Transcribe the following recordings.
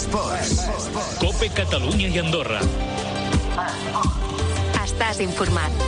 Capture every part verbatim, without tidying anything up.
Esports. COPE Catalunya i Andorra. Estàs informat.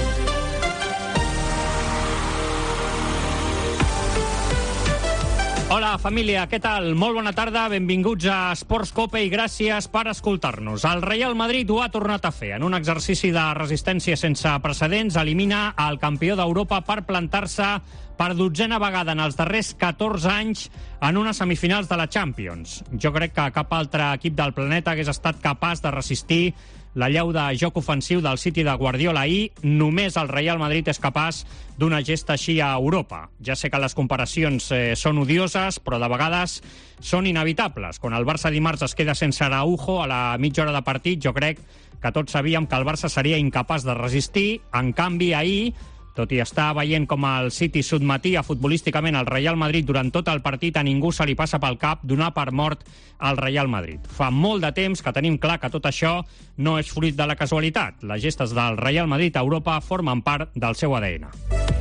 Hola, família, què tal? Molt bona tarda, benvinguts a Esports Cope i gràcies per escoltar-nos. El Real Madrid ho ha tornat a fer. En un exercici de resistència sense precedents, elimina el campió d'Europa per plantar-se per dotzena vegada en els darrers catorze anys en unes semifinals de la Champions. Jo crec que cap altre equip del planeta hagués estat capaç de resistir la llau de joc ofensiu del City de Guardiola ahir. Només el Real Madrid és capaç d'una gesta així a Europa. Ja sé que les comparacions eh, són odioses, però de vegades són inevitables. Quan el Barça dimarts es queda sense Araujo a la mitja hora de partit, jo crec que tots sabíem que el Barça seria incapaç de resistir. En canvi, ahir, tot i estar veient com el City sotmetia futbolísticament al Real Madrid durant tot el partit, a ningú se li passa pel cap donar per mort al Real Madrid. Fa molt de temps que tenim clar que tot això no és fruit de la casualitat. Les gestes del Real Madrid a Europa formen part del seu A D N.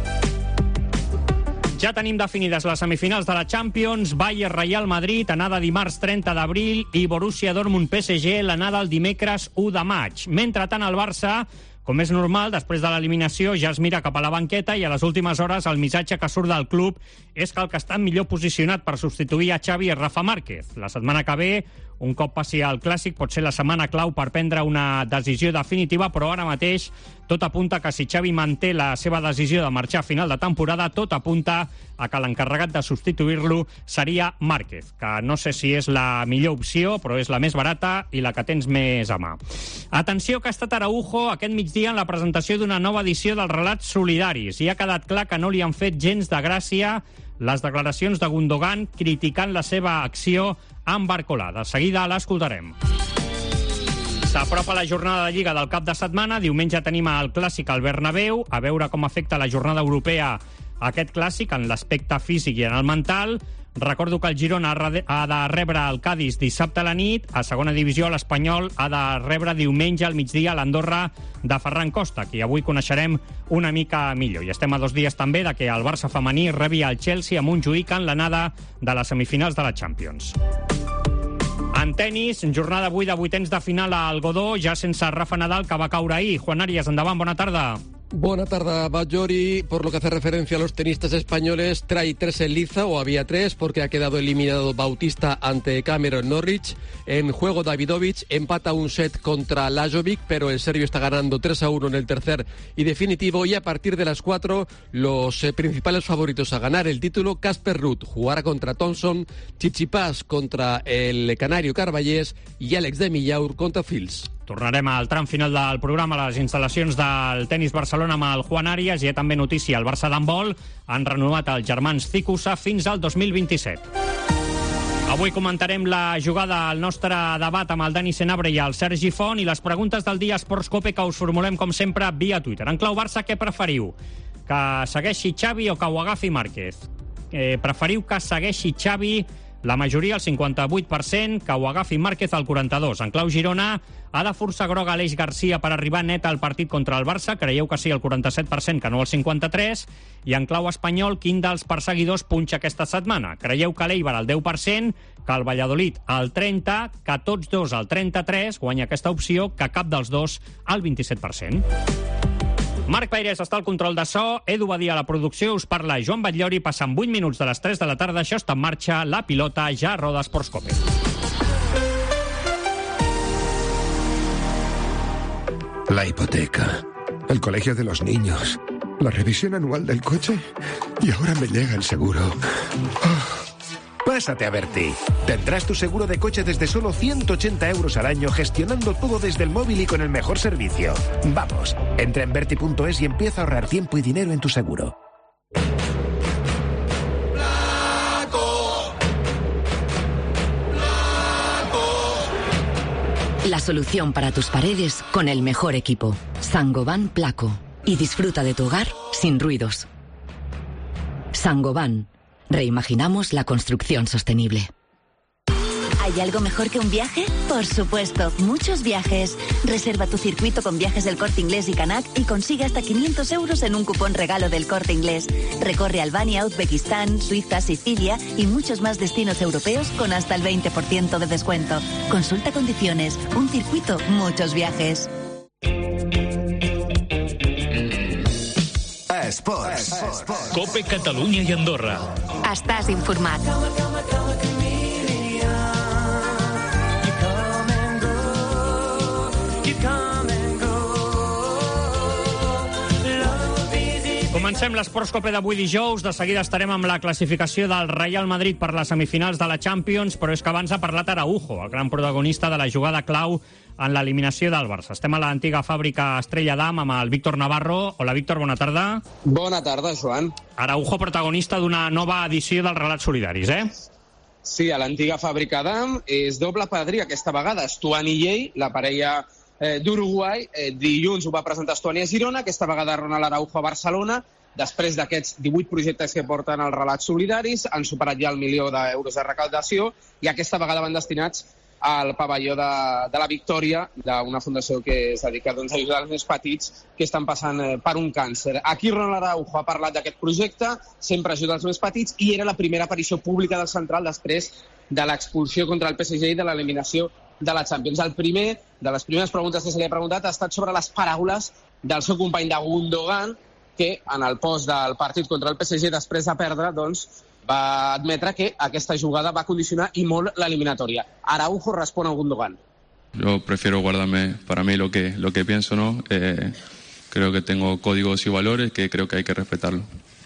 Ja tenim definides les semifinals de la Champions. Bayern-Real Madrid, anada dimarts trenta d'abril, i Borussia Dortmund-P S G, l'anada el dimecres u de maig. Mentrestant, el Barça, com és normal, després de l'eliminació ja es mira cap a la banqueta i a les últimes hores el missatge que surt del club és que el que està millor posicionat per substituir a Xavi és Rafa Márquez. La setmana que ve, un cop passi al Clàssic, pot ser la setmana clau per prendre una decisió definitiva, però ara mateix tot apunta que si Xavi manté la seva decisió de marxar a final de temporada, tot apunta a que l'encarregat de substituir-lo seria Márquez, que no sé si és la millor opció, però és la més barata i la que tens més a mà. Atenció, que ha estat Araujo aquest migdia en la presentació d'una nova edició dels Relats Solidaris i ha quedat clar que no li han fet gens de gràcia les declaracions de Gundogan criticant la seva acció amb Barcolà. De seguida l'escoltarem. S'apropa la jornada de Lliga del cap de setmana. Diumenge tenim el Clàssic al Bernabéu. A veure com afecta la jornada europea aquest Clàssic en l'aspecte físic i en el mental. Recordo que el Girona ha de rebre el Cádiz dissabte a la nit. A segona divisió, l'Espanyol ha de rebre diumenge al migdia l'Andorra de Ferran Costa, qui avui coneixerem una mica millor. I estem a dos dies també de que el Barça femení rebi el Chelsea a Montjuïc en l'anada de les semifinals de la Champions. En tenis, jornada avui de vuitens de final al Godó, ja sense Rafa Nadal, que va caure ahir. Juan Arias, endavant, bona tarda. Buena tarde, Bajori. Por lo que hace referencia a los tenistas españoles, trae tres en liza, o había tres, porque ha quedado eliminado Bautista ante Cameron Norwich. En juego, Davidovich empata un set contra Lajovic, pero el serbio está ganando tres a uno en el tercer y definitivo. Y a partir de las cuatro, los eh, principales favoritos a ganar el título: Casper Ruud jugará contra Thompson, Tsitsipas contra el canario Carballés y Alex de Millaur contra Fils. Tornarem al tram final del programa a les instal·lacions del Tenis Barcelona amb el Juan Arias. Hi ha també notícia: el Barça d'handbol han renovat els germans Cicusa fins al dos mil vint-i-set. Avui comentarem la jugada al nostre debat amb el Dani Senabre i el Sergi Font i les preguntes del dia Esports Cope que us formulem com sempre via Twitter. En clau Barça, què preferiu? Que segueixi Xavi o que ho agafi Márquez? Eh, preferiu que segueixi Xavi? La majoria, el cinquanta-vuit per cent, que ho agafi Márquez al quaranta-dos per cent. En clau Girona, ha de força groga Aleix Garcia per arribar net al partit contra el Barça. Creieu que sí, el quaranta-set per cent, que no el cinquanta-tres per cent. I en clau espanyol, quin dels perseguidors punxa aquesta setmana? Creieu que l'Eibar al deu per cent, que el Valladolid al trenta per cent, que tots dos al trenta-tres per cent, guanya aquesta opció, que cap dels dos al vint-i-set per cent. Marc Peirés està al control de so, Edu Badia a la producció, us parla Joan Batllori, passant vuit minuts de les tres de la tarda, això està en marxa, la pilota ja roda Esports Cope. La hipoteca, el colegio de los niños, la revisión anual del coche y ahora me llega el seguro. Oh. Pásate a Berti. Tendrás tu seguro de coche desde solo ciento ochenta euros al año, gestionando todo desde el móvil y con el mejor servicio. Vamos, entra en Berti punto es y empieza a ahorrar tiempo y dinero en tu seguro. Placo. Placo. La solución para tus paredes con el mejor equipo. Saint-Gobain Placo. Y disfruta de tu hogar sin ruidos. Saint-Gobain. Reimaginamos la construcción sostenible. ¿Hay algo mejor que un viaje? Por supuesto, muchos viajes. Reserva tu circuito con Viajes del Corte Inglés y Canac y consigue hasta quinientos euros en un cupón regalo del Corte Inglés. Recorre Albania, Uzbekistán, Suiza, Sicilia y muchos más destinos europeos con hasta el veinte por ciento de descuento. Consulta condiciones. Un circuito, muchos viajes. Esports. Cope Catalunya i Andorra. Estàs informat. Comencem l'Esports Cope d'avui dijous. De seguida estarem amb la classificació del Real Madrid per les semifinals de la Champions, però és que abans ha parlat Araujo, el gran protagonista de la jugada clau en l'eliminació del Barça. Estem a l'antiga fàbrica Estrella d'Am amb el Víctor Navarro. Hola, Víctor, bona tarda. Bona tarda, Joan. Araujo, protagonista d'una nova edició dels Relats Solidaris, eh? Sí, a l'antiga fàbrica d'Am és doble padrí aquesta vegada. Estuani i ell, la parella eh, d'Uruguai. Eh, dilluns ho va presentar Estuani a Girona, aquesta vegada Ronald Araujo a Barcelona. Després d'aquests divuit projectes que porten els Relats Solidaris, han superat ja el milió d'euros de recaudació i aquesta vegada van destinats al pavelló de, de la Victòria, d'una fundació que es dedica doncs, a ajudar els més petits que estan passant eh, per un càncer. Aquí Ronald Araujo ha parlat d'aquest projecte, sempre ajuda els més petits, i era la primera aparició pública del central després de l'expulsió contra el P S G i de l'eliminació de la Champions. El primer de les primeres preguntes que se li ha preguntat ha estat sobre les paraules del seu company de Gundogan, que en el post del partit contra el P S G, després de perdre, doncs, va admetre que aquesta jugada va condicionar i molt l'eliminatòria. Araujo respon a Gundogan. Yo prefiero guardarme para mí lo que, lo que pienso, ¿no? Eh, creo que tengo códigos y valores que creo que hay que respetarlo.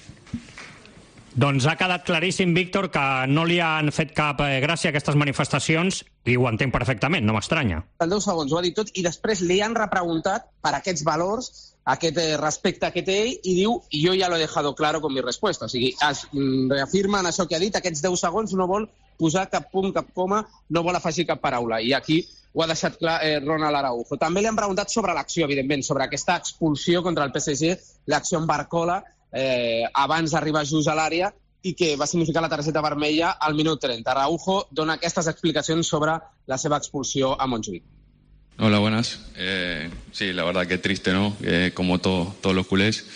Doncs ha quedat claríssim, Víctor, que no li han fet cap eh, gràcia a aquestes manifestacions i ho entenc perfectament, no m'estranya. En deu segons ho ha dit tot i després li han repreguntat per aquests valors, aquest eh, respecte que té ell, i diu, i jo ja lo he dejado claro con mi respuesta. O sigui, es mm, reafirma en això que ha dit, aquests deu segons no vol posar cap punt, cap coma, no vol afegir cap paraula. I aquí ho ha deixat clar eh, Ronald Araujo. També li han preguntat sobre l'acció, evidentment, sobre aquesta expulsió contra el P S G, l'acció en Barcola, eh, abans d'arribar just a l'àrea, i que va significar la targeta vermella al minut treinta. Araujo dona aquestes explicacions sobre la seva expulsió a Montjuïc. Hola, buenas. Eh, sí, la verdad que triste, ¿no? Eh, como todo, todos los culés.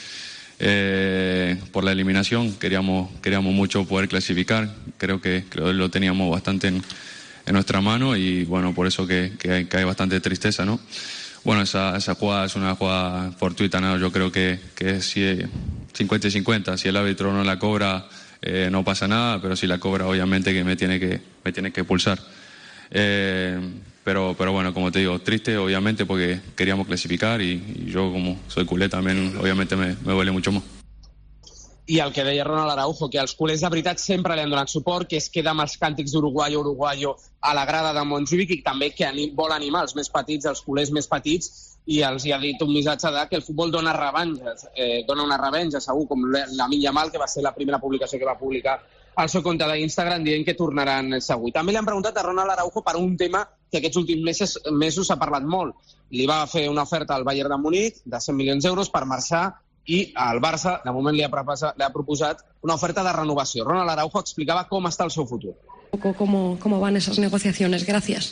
Eh, por la eliminación queríamos, queríamos mucho poder clasificar. Creo que creo lo teníamos bastante en, en nuestra mano y bueno, por eso que, que, hay, que hay bastante tristeza, ¿no? Bueno, esa, esa jugada es una jugada fortuita, ¿no? Yo creo que, que es cincuenta y cincuenta. Si el árbitro no la cobra, eh, no pasa nada, pero si la cobra, obviamente que me tiene que, me tiene que expulsar. Eh, pero, pero bueno, como te digo, triste, obviamente, porque queríamos clasificar y, y yo, como soy culé, también, obviamente, me, me duele mucho más. I el que deia Ronald Araujo, que els culers de veritat sempre li han donat suport, que es queda amb els càntics d'Uruguayo, Uruguayo a la grada de Montjuïc i també que anim, vol animar els més petits, els culers més petits, i els hi ha dit un missatge de que el futbol dona revenges, eh, dona una revenja, segur, com Lamine Yamal, que va ser la primera publicació que va publicar al seu compte d'Instagram dient que tornaran segur. I també li han preguntat a Ronald Araujo per un tema que aquests últims mesos mesos s'ha parlat molt. Li va fer una oferta al Bayern de Múnich de cent milions d'euros per marxar i al Barça, de moment, li ha, li ha proposat una oferta de renovació. Ronald Araujo explicava com està el seu futur. ¿Cómo, cómo van esas negociaciones? Gracias.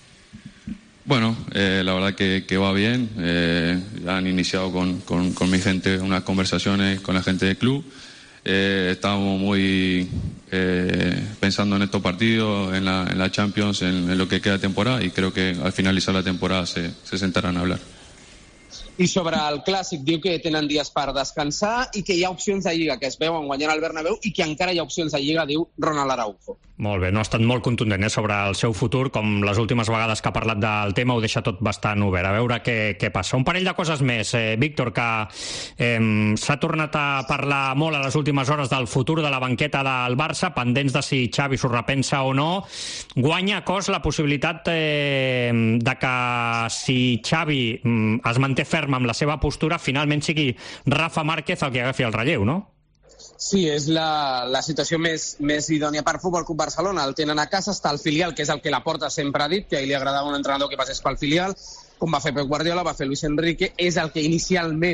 Bueno, eh, la verdad que, que va bien. Eh, han iniciado con, con, con mi gente unas conversaciones con la gente del club. Eh, estábamos muy eh, pensando en estos partidos, en la, en la Champions, en, en lo que queda de temporada, y creo que al finalizar la temporada se, se sentarán a hablar. I sobre el Clàssic diu que tenen dies per descansar i que hi ha opcions de Lliga, que es veuen guanyant al Bernabéu i que encara hi ha opcions de Lliga, diu Ronald Araujo. Molt bé, no ha estat molt contundent eh, sobre el seu futur, com les últimes vegades que ha parlat del tema ho deixa tot bastant obert. A veure què, què passa. Un parell de coses més, eh, Víctor, que eh, s'ha tornat a parlar molt a les últimes hores del futur de la banqueta del Barça, pendents de si Xavi s'ho repensa o no. Guanya a cos la possibilitat eh, de que si Xavi eh, es manté ferm amb la seva postura, finalment sigui Rafa Márquez el que agafi el relleu, no? Sí, és la, la situació més, més idònia per Futbol Club Barcelona. El tenen a casa, està al filial, que és el que la Porta sempre ha dit, que a ell li agradava un entrenador que passés pel filial, com va fer Pep Guardiola, va fer Luis Enrique, és el que inicialment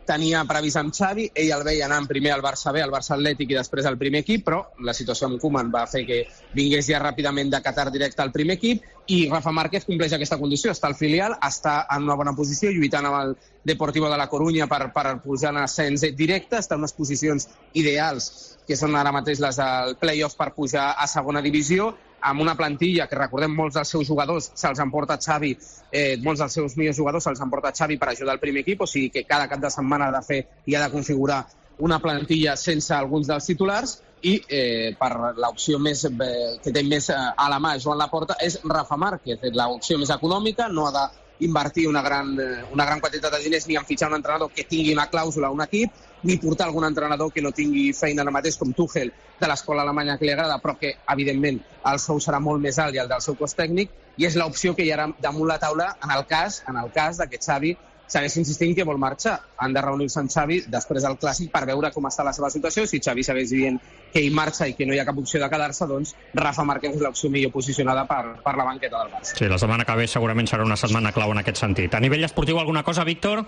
tenia previst amb Xavi, ell el veia anant primer al Barça B, al Barça Atlètic i després al primer equip, però la situació amb Koeman va fer que vingués ja ràpidament de Qatar directe al primer equip, i Rafa Márquez compleix aquesta condició, està al filial, està en una bona posició, lluitant amb el Deportivo de la Coruña per, per pujar en ascens directe, està en unes posicions ideals, que són ara mateix les del play-off per pujar a segona divisió, amb una plantilla que, recordem, molts dels seus jugadors se'ls emporta Xavi, eh, molts dels seus millors jugadors se'ls emporta Xavi per ajudar el primer equip, o sigui que cada cap de setmana ha de fer i ha de configurar una plantilla sense alguns dels titulars, i eh, per l'opció més, eh, que té més eh, a la mà Joan Laporta és Rafa Márquez, l'opció més econòmica, no ha d'invertir una gran, una gran quantitat de diners ni en fitxar un entrenador que tingui una clàusula a un equip, ni portar algun entrenador que no tingui feina ara mateix, com Tuchel, de l'escola alemanya que li agrada, però que, evidentment, el sou serà molt més alt i el del seu cos tècnic, i és l'opció que hi ha damunt la taula en el cas, en el cas de que Xavi segueix insistint que vol marxar. Han de reunir-se amb Xavi després del Clàssic per veure com està la seva situació. Si Xavi segueix dient que ell marxa i que no hi ha cap opció de quedar-se, doncs Rafa Márquez és l'opció millor posicionada per, per la banqueta del Barça. Sí, la setmana que ve segurament serà una setmana clau en aquest sentit. A nivell esportiu, alguna cosa, Víctor?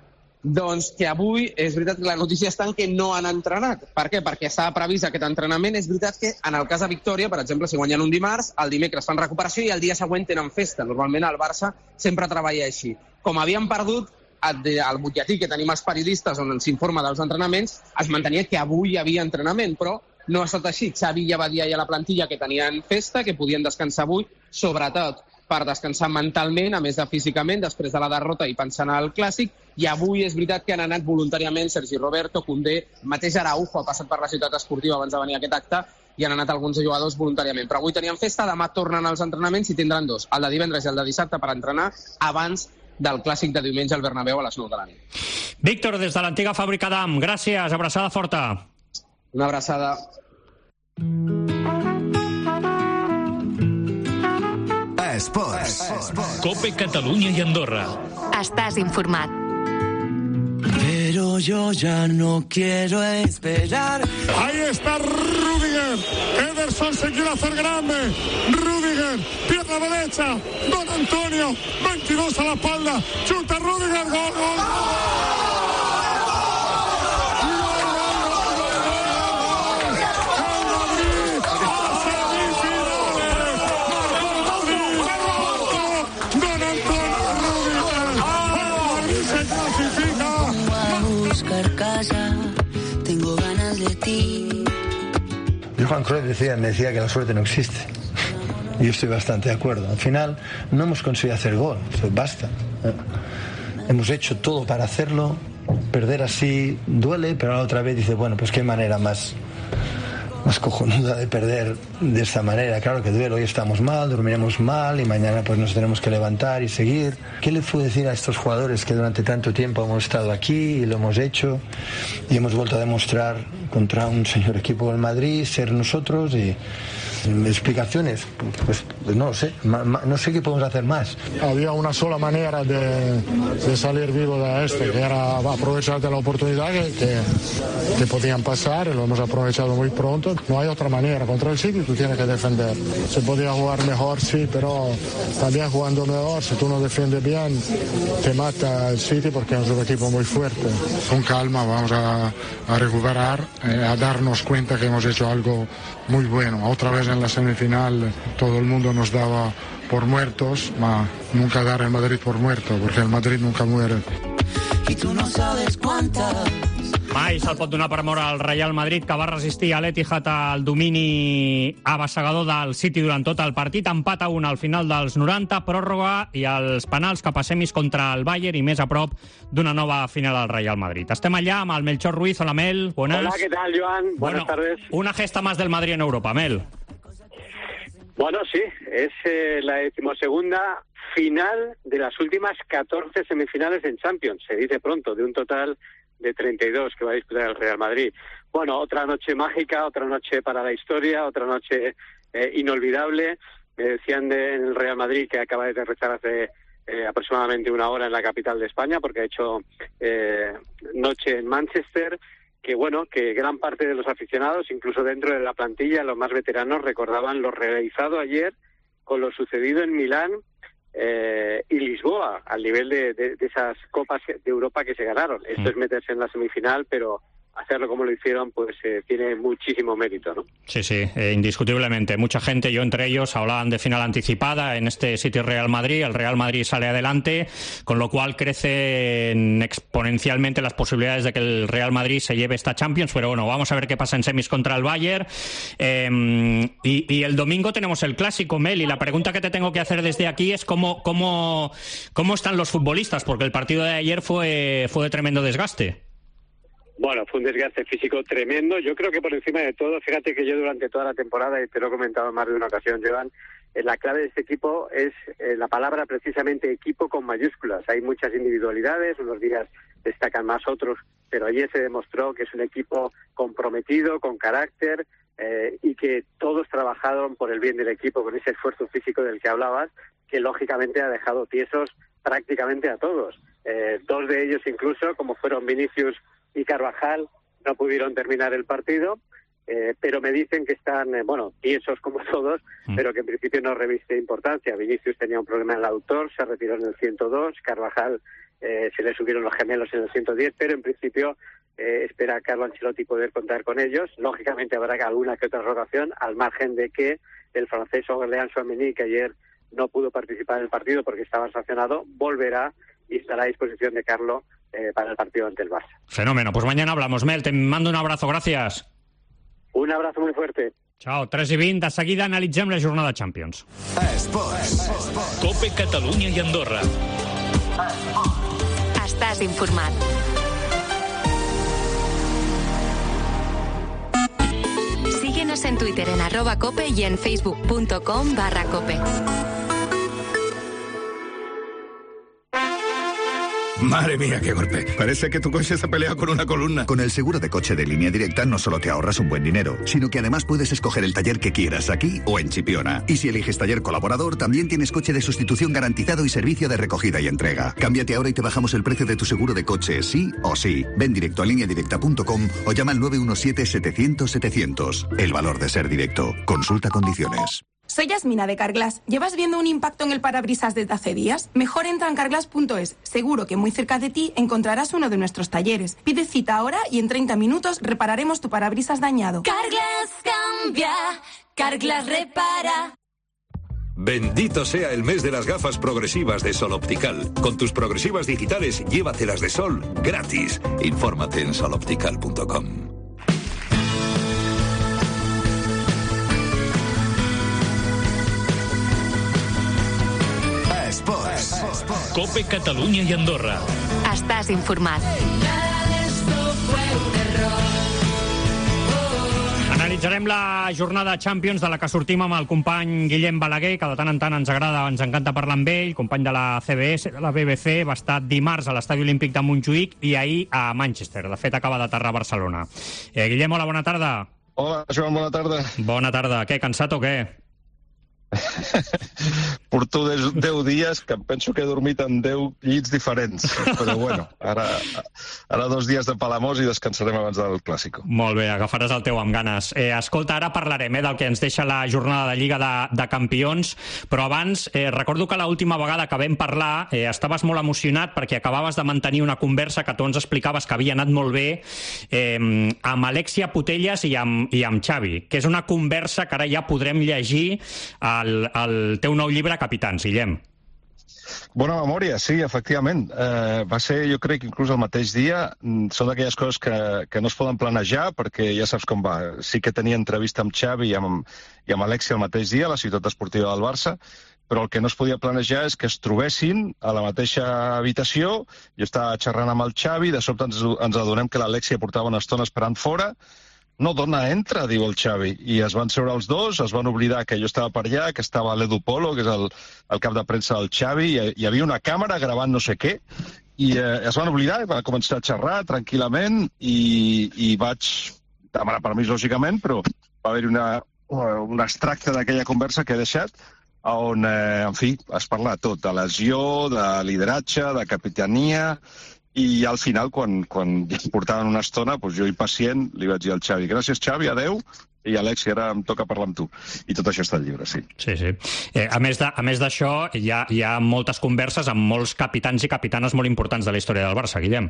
Doncs que avui és veritat que la notícia està en que no han entrenat. Per què? Perquè estava previst aquest entrenament. És veritat que en el cas de Victòria, per exemple, si guanyen un dimarts, el dimecres fan recuperació i el dia següent tenen festa. Normalment el Barça sempre treballa així. Com havien perdut el butlletí que tenim els periodistes on ens informa dels entrenaments, es mantenia que avui hi havia entrenament, però no ha estat així. Xavi ja va dir ahir a la plantilla que tenien festa, que podien descansar avui, sobretot per descansar mentalment, a més de físicament, després de la derrota i pensant al Clàssic, i avui és veritat que han anat voluntàriament Sergi Roberto, Koundé, mateix Araujo ha passat per la ciutat esportiva abans de venir a aquest acte, i han anat alguns jugadors voluntàriament. Però avui tenien festa, demà tornen als entrenaments i tindran dos, el de divendres i el de dissabte, per entrenar abans del Clàssic de diumenge al Bernabéu a les nou de la nit. Víctor, des de l'antiga fàbrica d'A M, gràcies, abraçada forta. Una abraçada. Esports. Cope Catalunya i Andorra. Estàs informat. Pero yo ya no quiero esperar. Ahí está Rüdiger. Ederson se quiere hacer grande. Rüdiger, pierna derecha. Don Antonio, veintidós a la espalda. Chuta Rüdiger, gol, gol, gol. Casa, tengo ganas de ti. Johan Cruyff decía, me decía que la suerte no existe. Y yo estoy bastante de acuerdo. Al final no hemos conseguido hacer gol, eso basta. Hemos hecho todo para hacerlo. Perder así duele, pero la otra vez dice, bueno, pues qué manera más, más cojonuda de perder de esta manera. Claro que duele, hoy estamos mal, dormiremos mal y mañana pues nos tenemos que levantar y seguir. ¿Qué le puedo decir a estos jugadores que durante tanto tiempo hemos estado aquí y lo hemos hecho y hemos vuelto a demostrar contra un señor equipo del Madrid, ser nosotros? Y explicaciones, pues, pues no lo sé, no sé qué podemos hacer más. Había una sola manera de, de salir vivo de esto, que era aprovechar de la oportunidad que, que, que podían pasar, y lo hemos aprovechado muy pronto. No hay otra manera, contra el City tú tienes que defender. Se podía jugar mejor, sí, pero también jugando mejor, si tú no defiendes bien, te mata el City porque es un equipo muy fuerte. Con calma vamos a, a recuperar, eh, a darnos cuenta que hemos hecho algo muy bueno. Otra vez en la semifinal todo el mundo nos daba por muertos, ma nunca dar el Madrid por muerto, porque el Madrid nunca muere. Y tú no sabes cuántas. Mai se'l pot donar per mort al Real Madrid, que va resistir a l'Etihad al domini abassegador del City durant tot el partit. Empat a un al final dels noranta, pròrroga i els penals cap a semis contra el Bayern i més a prop d'una nova final al Real Madrid. Estem allà amb el Melchor Ruiz. Hola, Mel. Buenas. Hola, ¿qué tal, Joan? Buenas bueno, tardes. Una gesta más del Madrid en Europa, Mel. Bueno, sí, es eh, la decimosegunda final de las últimas catorce semifinales en Champions. Se dice pronto, de un total de treinta y dos que va a disputar el Real Madrid. Bueno, otra noche mágica, otra noche para la historia, otra noche eh, inolvidable. Me decían de, en el Real Madrid que acaba de aterrizar hace eh, aproximadamente una hora en la capital de España, porque ha hecho eh, noche en Manchester, que bueno, que gran parte de los aficionados, incluso dentro de la plantilla, los más veteranos, recordaban lo realizado ayer con lo sucedido en Milán eh, y Lisboa, al nivel de, de, de esas copas de Europa que se ganaron. Esto mm. es meterse en la semifinal, pero hacerlo como lo hicieron, pues eh, tiene muchísimo mérito, ¿no? Sí, sí, eh, indiscutiblemente. Mucha gente, yo entre ellos, hablaban de final anticipada en este City Real Madrid. El Real Madrid sale adelante, con lo cual crecen exponencialmente las posibilidades de que el Real Madrid se lleve esta Champions. Pero bueno, vamos a ver qué pasa en semis contra el Bayern. Eh, y, y el domingo tenemos el clásico, Mel, y la pregunta que te tengo que hacer desde aquí es cómo, cómo, cómo están los futbolistas, porque el partido de ayer fue, fue de tremendo desgaste. Bueno, fue un desgaste físico tremendo. Yo creo que por encima de todo, fíjate que yo durante toda la temporada, y te lo he comentado en más de una ocasión, Joan, eh, la clave de este equipo es eh, la palabra precisamente equipo con mayúsculas. Hay muchas individualidades, unos días destacan más otros, pero ayer se demostró que es un equipo comprometido, con carácter, eh, y que todos trabajaron por el bien del equipo con ese esfuerzo físico del que hablabas, que lógicamente ha dejado tiesos prácticamente a todos. Eh, dos de ellos incluso, como fueron Vinicius y Carvajal, no pudieron terminar el partido, eh, pero me dicen que están, eh, bueno, tiesos como todos, mm. pero que en principio no reviste importancia. Vinicius tenía un problema en el aductor, se retiró en el ciento dos, Carvajal eh, se le subieron los gemelos en el ciento diez, pero en principio eh, espera a Carlo Ancelotti poder contar con ellos. Lógicamente habrá alguna que otra rotación, al margen de que el francés Aurélien Tchouameni, que ayer no pudo participar en el partido porque estaba sancionado, volverá y estará a disposición de Carlo Eh, para el partido ante el Barça. Fenómeno, pues mañana hablamos, Mel, te mando un abrazo, gracias. Un abrazo muy fuerte. Chao, tres i vint, de seguida analitzem la jornada Champions. Esports. Cope Catalunya i Andorra. Estàs informat. Síguenos en Twitter en arroba cope y en facebook.com barra cope. Madre mía, qué golpe. Parece que tu coche se ha peleado con una columna. Con el seguro de coche de Línea Directa no solo te ahorras un buen dinero, sino que además puedes escoger el taller que quieras, aquí o en Chipiona. Y si eliges taller colaborador, también tienes coche de sustitución garantizado y servicio de recogida y entrega. Cámbiate ahora y te bajamos el precio de tu seguro de coche, sí o sí. Ven directo a línea directa punto com o llama al nueve uno siete, setecientos, setecientos. El valor de ser directo. Consulta condiciones. Soy Yasmina de Carglass. ¿Llevas viendo un impacto en el parabrisas desde hace días? Mejor entra en carglass punto es. Seguro que muy cerca de ti encontrarás uno de nuestros talleres. Pide cita ahora y en treinta minutos repararemos tu parabrisas dañado. Carglass cambia, Carglass repara. Bendito sea el mes de las gafas progresivas de Sol Optical. Con tus progresivas digitales, llévatelas de sol gratis. Infórmate en sol optical punto com. Cope Catalunya i Andorra. Estàs informat. Analitzarem la jornada Champions, de la que sortim amb el company Guillem Balaguer, que de tant en tant ens agrada, ens encanta parlar amb ell, company de la C B S, de la B B C, va estar dimarts a l'Estadi Olímpic de Montjuïc i ahir a Manchester. De fet, acaba d'aterrar a Barcelona. Eh, Guillem, hola, bona tarda. Hola, Joan, bona tarda. Bona tarda. Què, cansat o què? Porto deu dies que em penso que he dormit en deu llits diferents, però bueno, ara, ara dos dies de Palamós i descansarem abans del Clàssico. Molt bé, agafaràs el teu amb ganes. Eh, escolta, ara parlarem eh, del que ens deixa la jornada de Lliga de, de Campions, però abans eh, recordo que l'última vegada que vam parlar eh, estaves molt emocionat perquè acabaves de mantenir una conversa que tu ens explicaves que havia anat molt bé eh, amb Alexia Putellas i amb, i amb Xavi, que és una conversa que ara ja podrem llegir a El, el teu nou llibre, Capitans, Guillem. Bona memòria, sí, efectivament. Eh, va ser, jo crec, inclús el mateix dia. Són d'aquelles coses que, que no es poden planejar, perquè ja saps com va. Sí que tenia entrevista amb Xavi i amb, i amb Alexia el mateix dia, a la ciutat esportiva del Barça, però el que no es podia planejar és que es trobessin a la mateixa habitació. Jo estava xerrant amb el Xavi, de sobte ens, ens adonem que l'Alexia portava una estona esperant fora. No, dona, entra, diu el Xavi. I es van seure els dos, es van oblidar que jo estava per allà, que estava l'Edu Polo, que és el, el cap de premsa del Xavi, i hi havia una càmera gravant no sé què, i eh, es van oblidar, i van començar a xerrar tranquil·lament, i, i vaig demanar permís, lògicament, però va haver-hi una, un extracte d'aquella conversa que he deixat, on, eh, en fi, es parla tot, de lesió, de lideratge, de capitania. I al final, quan, quan ja em portaven una estona, doncs jo impacient li vaig dir al Xavi, gràcies Xavi, adeu, i Alexi, ara em toca parlar amb tu. I tot això està al llibre, sí. Sí, sí. Eh, a més de, a més d'això, hi ha, hi ha moltes converses amb molts capitans i capitanes molt importants de la història del Barça, Guillem.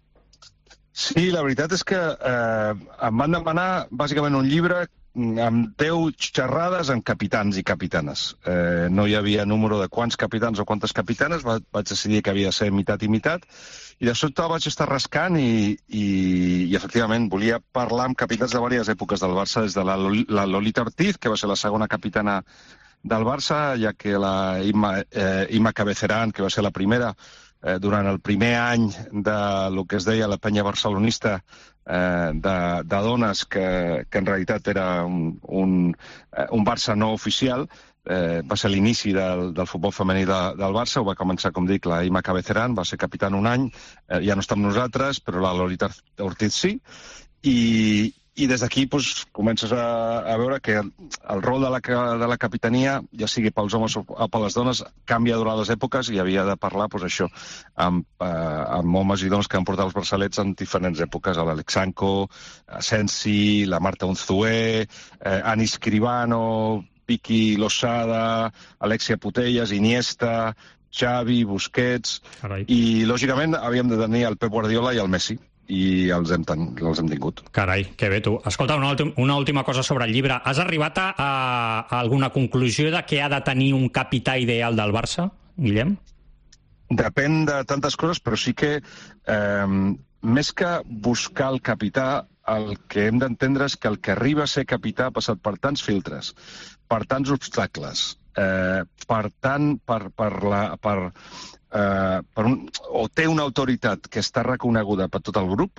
Sí, la veritat és que eh, em van demanar bàsicament un llibre amb deu xerrades amb capitans i capitanes. Eh, no hi havia número de quants capitans o quantes capitanes, va, vaig decidir que havia de ser mitat i mitat, i de sobte vaig estar rascant i, i, i efectivament volia parlar amb capitans de diverses èpoques del Barça, des de la, la Lolita Ortiz, que va ser la segona capitana del Barça, ja que la Imma, eh, Imma Cabezerán, que va ser la primera, eh, durant el primer any de lo que es deia la penya barcelonista, eh, de, de dones, que, que en realitat era un, un, un Barça no oficial. Eh, va ser l'inici del, del futbol femení de, del Barça, ho va començar, com dic, la Imma Cabezerán, va ser capitana un any, eh, ja no està amb nosaltres, però la Lolita Ortiz sí, i, i des d'aquí doncs, comences a, a veure que el, el rol de la, de la capitania, ja sigui pels homes o per les dones, canvia durant les èpoques i havia de parlar doncs, això, amb, eh, amb homes i dones que han portat els braçalets en diferents èpoques, l'Alexanco, Asensi, la Marta Unzué, eh, Ani Escribano, Vicky Losada, Alexia Putellas, Iniesta, Xavi, Busquets... Carai. I, lògicament, havíem de tenir el Pep Guardiola i el Messi, i els hem, ten, els hem tingut. Carai, que bé, tu. Escolta, una, últim, una última cosa sobre el llibre. Has arribat a, a, a alguna conclusió de què ha de tenir un capità ideal del Barça, Guillem? Depèn de tantes coses, però sí que eh, més que buscar el capità, el que hem d'entendre és que el que arriba a ser capità ha passat per tants filtres, per tants obstacles, eh, per tant, per, per la, per, eh, per un, o té una autoritat que està reconeguda per tot el grup,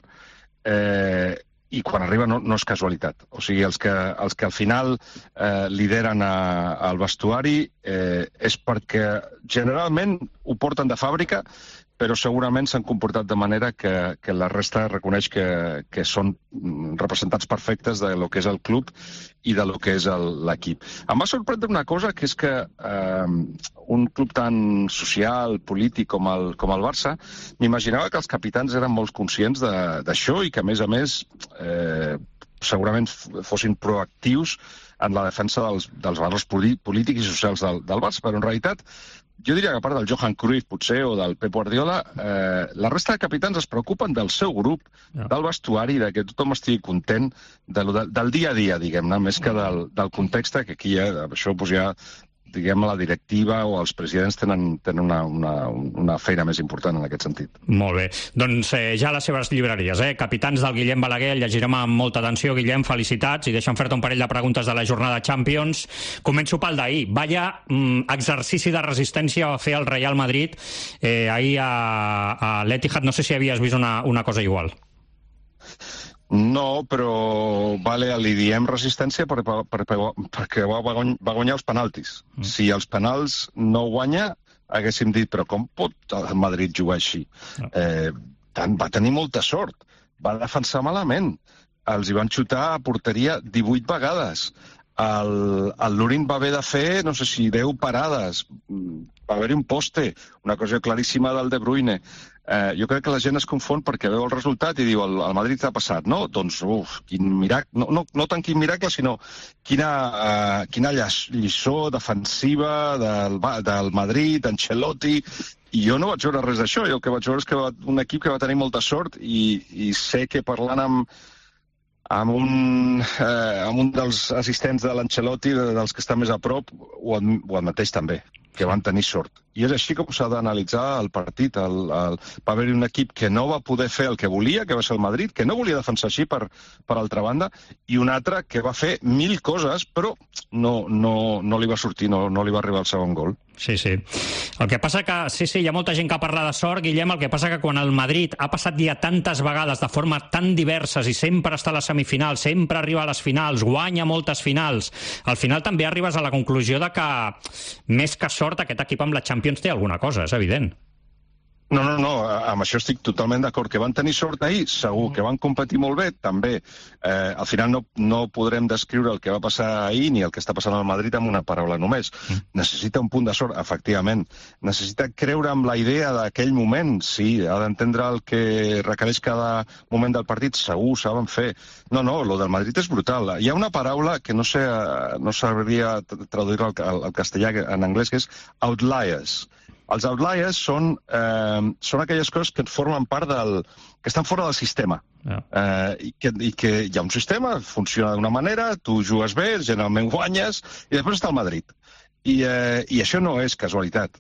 eh, i quan arriba no, no és casualitat. O sigui, els que, els que al final eh, lideren a, al vestuari eh, és perquè generalment ho porten de fàbrica, però segurament s'han comportat de manera que, que la resta reconeix que, que són representants perfectes de lo que és el club i de lo que és l'equip. Em va sorprendre una cosa, que és que eh, un club tan social, polític com el, com el Barça, m'imaginava que els capitans eren molt conscients d'això i que, a més a més, eh, segurament fossin proactius en la defensa dels, dels valors polítics i socials del, del Barça, però en realitat jo diria que a part del Johan Cruyff, potser, o del Pep Guardiola, eh, la resta de capitans es preocupen del seu grup, ja. Del vestuari, de que tothom estigui content, de, de, del dia a dia, diguem-ne, més que del, del context, que aquí ja, això doncs ja, diguem, la directiva o els presidents tenen, tenen una, una, una feina més important en aquest sentit. Molt bé. Doncs eh, ja les seves llibreries, eh? Capitans del Guillem Balaguer, el llegirem amb molta atenció. Guillem, felicitats, i deixa'm fer-te un parell de preguntes de la jornada Champions. Començo pel d'ahir. Vaya mm, exercici de resistència va fer el Real Madrid eh, ahir a, a l'Etihad. No sé si havies vist una, una cosa igual. No, però vale, li diem resistència per, per, per, perquè va, va guanyar els penaltis. Mm. Si els penals no guanya, haguéssim dit, però com pot el Madrid jugar així? No. Eh, tant, va tenir molta sort, va defensar malament, els hi van xutar a porteria divuit vegades. El, el Lurin va haver de fer, no sé si deu parades, va haver-hi un poste, una cosa claríssima del De Bruyne. Eh, jo crec que la gent es confon perquè veu el resultat i diu el, el Madrid t'ha passat, no? Doncs, uf, quin miracle, no, no, no tant quin miracle, sinó quina, uh, quina lliçó defensiva del, del Madrid, d'Ancelotti, i jo no vaig veure res d'això, jo el que vaig veure és que va, un equip que va tenir molta sort i, i sé que parlant amb, amb, un, eh, amb un dels assistents de l'Ancelotti, dels que està més a prop, ho, ho admeteix també, que van tenir sort. I és així com s'ha d'analitzar el partit. El, el... Va haver-hi un equip que no va poder fer el que volia, que va ser el Madrid, que no volia defensar així per, per altra banda, i un altre que va fer mil coses, però no, no, no li va sortir, no, no li va arribar el segon gol. Sí, sí. El que passa que, sí, sí, hi ha molta gent que parla de sort, Guillem, el que passa que quan el Madrid ha passat ja tantes vegades de forma tan diverses i sempre està a les semifinals, sempre arriba a les finals, guanya moltes finals, al final també arribes a la conclusió de que, més que sort, aquest equip amb la Champions té alguna cosa, és evident. No, no, no, amb això estic totalment d'acord. Que van tenir sort ahir, segur. Que van competir molt bé, també. Eh, al final no, no podrem descriure el que va passar ahir ni el que està passant al Madrid amb una paraula només. Mm. Necessita un punt de sort, efectivament. Necessita creure en la idea d'aquell moment, sí. Ha d'entendre el que requereix cada moment del partit, segur, saben fer. No, no, lo del Madrid és brutal. Hi ha una paraula que no sé, no sabria traduir-la al, al castellà, en anglès, que és outliers. Els outliers són, eh, són aquelles coses que formen part del... que estan fora del sistema. Yeah. Eh, i, que, I que hi ha un sistema, funciona d'una manera, tu jugues bé, generalment guanyes, i després està el Madrid. I, eh, i això no és casualitat.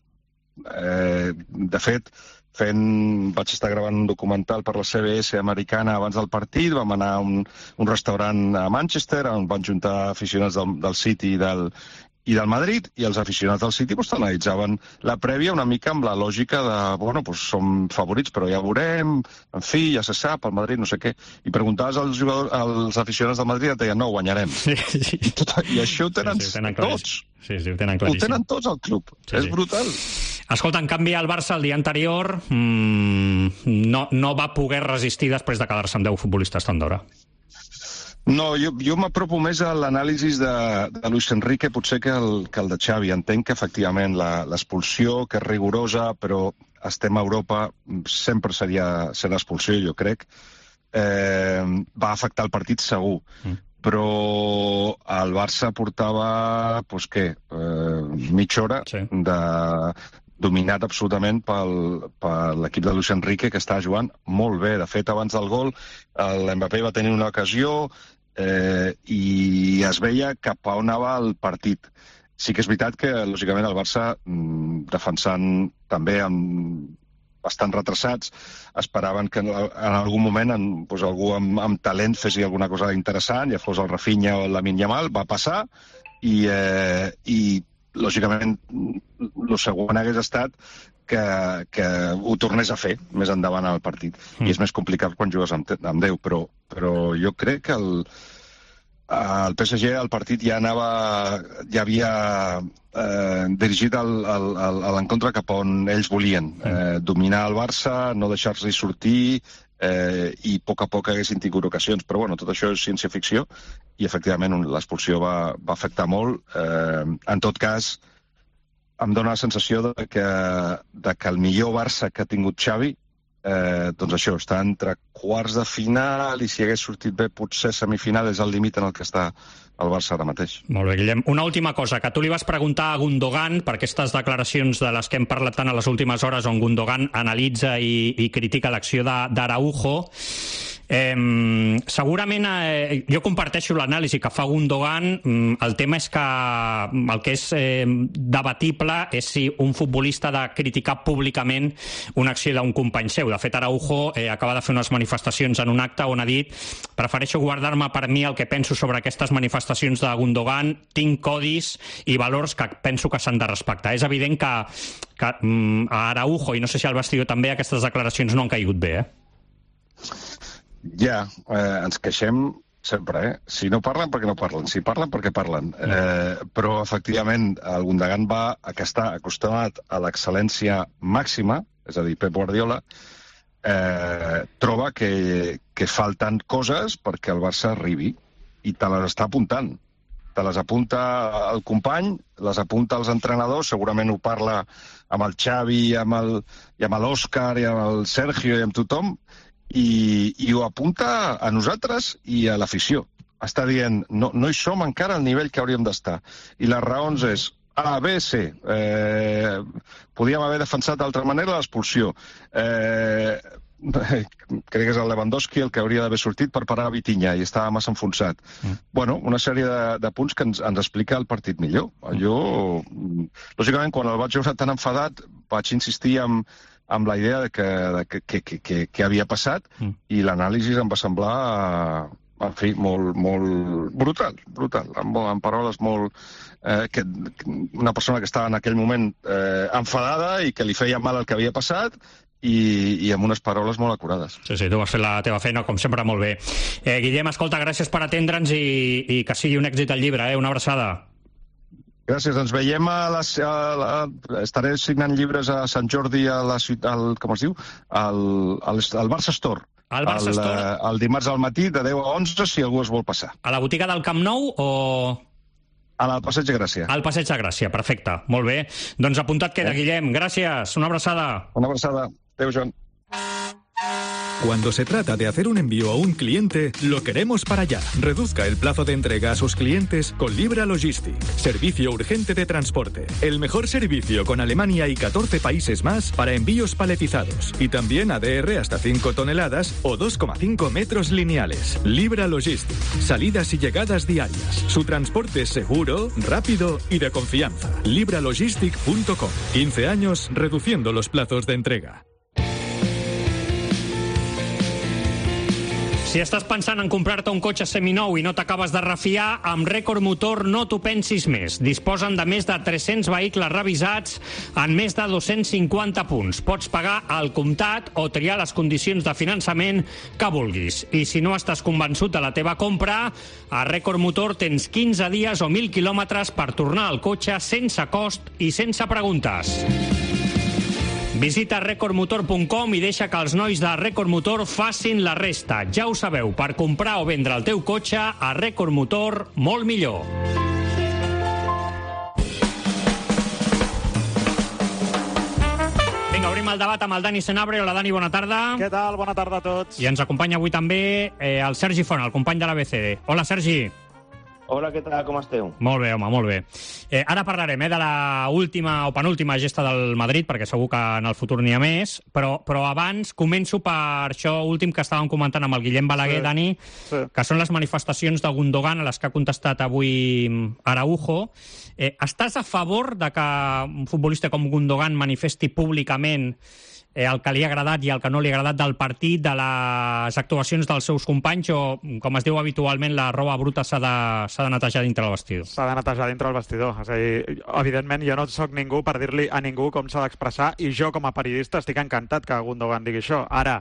Eh, de fet, fent, vaig estar gravant un documental per la C B S americana abans del partit, vam anar a un, un restaurant a Manchester, on van juntar aficionats del, del City i del, i del Madrid, i els aficionats del City pues, analitzaven la prèvia una mica amb la lògica de, bueno, pues, som favorits, però ja veurem, en fi, ja se sap, el Madrid, no sé què. I preguntaves als, jugadors, als aficionats del Madrid i et deien, no, guanyarem. Sí, sí. I, tot, I això ho tenen, sí, sí, ho tenen tots. Sí, sí, ho tenen claríssim. Ho tenen tots al club. Sí, és sí. brutal. Escolta, en canvi, el Barça el dia anterior mmm, no, no va poder resistir després de quedar-se amb deu futbolistes tant d'hora. No, jo, jo m'apropo més a l'anàlisi de, de Luis Enrique potser que el, que el de Xavi. Entenc que, efectivament, l'expulsió, que és rigorosa, però estem a Europa, sempre seria ser l'expulsió, jo crec, eh, va afectar el partit segur. Mm. Però el Barça portava, doncs què, eh, mitja hora sí. de... dominat absolutament pel, per l'equip de Luis Enrique, que està jugant molt bé. De fet, abans del gol, l'Mbappé va tenir una ocasió eh, i es veia cap a on anava el partit. Sí que és veritat que, lògicament, el Barça, defensant també amb bastant retrasats, esperaven que en algun moment en, doncs, algú amb, amb talent fes alguna cosa interessant, ja fos el Rafinha o el Lamine Yamal, va passar i, eh, i lògicament, el següent hagués estat que, que ho tornés a fer més endavant al partit. Mm. I és més complicat quan jugues amb, amb deu, però, però jo crec que el, el P S G al partit ja anava, ja havia eh, dirigit el, el, el, l'encontre cap on ells volien. Eh, dominar el Barça, no deixar-li sortir, eh, i a poc a poc haguessin tingut ocasions. Però bueno, tot això és ciència-ficció, i efectivament l'expulsió va, va afectar molt. Eh, en tot cas, em dóna la sensació de que, de que el millor Barça que ha tingut Xavi, eh, doncs això, està entre quarts de final i si hagués sortit bé potser semifinal és el límit en el que està el Barça ara mateix. Molt bé, Guillem. Una última cosa, que tu li vas preguntar a Gundogan per aquestes declaracions de les que hem parlat tant a les últimes hores, on Gundogan analitza i, i critica l'acció d'Araujo. Eh, segurament eh, jo comparteixo l'anàlisi que fa Gundogan. El tema és que el que és eh, debatible és si un futbolista ha de criticar públicament una acció d'un company seu. De fet, Araujo eh, acaba de fer unes manifestacions en un acte on ha dit: prefereixo guardar-me per mi el que penso sobre aquestes manifestacions de Gundogan, tinc codis i valors que penso que s'han de respectar. És evident que, que mm, a Araujo, i no sé si al vestidor també, aquestes declaracions no han caigut bé, eh? Ja, eh, ens queixem sempre, eh? Si no parlen, perquè no parlen. Si parlen, perquè parlen. Eh, però, efectivament, el Gundogan va a que està acostumat a l'excel·lència màxima, és a dir, Pep Guardiola, eh, troba que, que falten coses perquè el Barça arribi, i te les està apuntant. Te les apunta el company, les apunta els entrenadors, segurament ho parla amb el Xavi, amb el, i amb l'Òscar, i amb el Sergio, i amb tothom, I, i ho apunta a nosaltres i a l'afició. Està dient, no, no hi som encara al nivell que hauríem d'estar. I les raons és A, B, C. Eh, podíem haver defensat d'altra manera l'expulsió. Eh, crec que és el Lewandowski el que hauria d'haver sortit per parar a Vitinha i estava massa enfonsat. Mm. Bueno, una sèrie de, de punts que ens, ens explica el partit millor. Jo, lògicament, quan el vaig veure tan enfadat, vaig insistir en amb la idea de que, de que, que, que, que, que havia passat, mm. i l'anàlisi em va semblar, en fi, molt, molt brutal, brutal, amb, amb paraules molt... Eh, que, una persona que estava en aquell moment eh, enfadada i que li feia mal el que havia passat, i, i amb unes paraules molt acurades. Sí, sí, tu vas fer la teva feina, com sempre, molt bé. Eh, Guillem, escolta, gràcies per atendre'ns i, i que sigui un èxit el llibre, eh? Una abraçada. Gràcies, ens veiem a les... A, a, estaré signant llibres a Sant Jordi, a la ciutat, com es diu? Al, al, al Barça Store. Al Barça el, Store? El dimarts al matí, de deu a onze, si algú es vol passar. A la botiga del Camp Nou o... Al Passeig de Gràcia. Al Passeig de Gràcia, perfecte. Molt bé. Doncs apuntat queda, eh? Guillem. Gràcies. Una abraçada. Una abraçada. Adéu, Joan. Cuando se trata de hacer un envío a un cliente, lo queremos para allá. Reduzca el plazo de entrega a sus clientes con Libra Logistic. Servicio urgente de transporte. El mejor servicio con Alemania y catorce países más para envíos paletizados. Y también A D R hasta cinco toneladas o dos coma cinco metros lineales. Libra Logistic. Salidas y llegadas diarias. Su transporte es seguro, rápido y de confianza. libralogistic punto com. quince años reduciendo los plazos de entrega. Si estàs pensant en comprar-te un cotxe seminou i no t'acabes de refiar, amb Record Motor no t'ho pensis més. Disposen de més de tres-cents vehicles revisats en més de dos-cents cinquanta punts. Pots pagar al comptat o triar les condicions de finançament que vulguis. I si no estàs convençut de la teva compra, a Record Motor tens quinze dies o mil quilòmetres per tornar al cotxe sense cost i sense preguntes. Visita record motor punt com i deixa que els nois de Record Motor facin la resta. Ja ho sabeu, per comprar o vendre el teu cotxe, a Record Motor, molt millor. Vinga, obrim el debat amb el Dani Senabre. Hola, Dani, bona tarda. Què tal? Bona tarda a tots. I ens acompanya avui també eh, el Sergi Font, el company de l'A B C D. Hola, Sergi. Hola, què tal? Com esteu? Molt bé, home, molt bé. Eh, ara parlarem eh, de la última o penúltima gesta del Madrid, perquè segur que en el futur n'hi ha més, però, però abans començo per això últim que estàvem comentant amb el Guillem Balaguer, sí, Dani, sí, que són les manifestacions de Gundogan a les que ha contestat avui Araujo. Eh, estàs a favor de que un futbolista com Gundogan manifesti públicament Eh, el que li ha agradat i el que no li ha agradat del partit, de les actuacions dels seus companys, o, com es diu habitualment, la roba bruta s'ha de, s'ha de netejar dintre el vestidor? S'ha de netejar dintre el vestidor. És a dir, evidentment, jo no sóc ningú per dir-li a ningú com s'ha d'expressar, i jo, com a periodista, estic encantat que Gundogan digui això. Ara,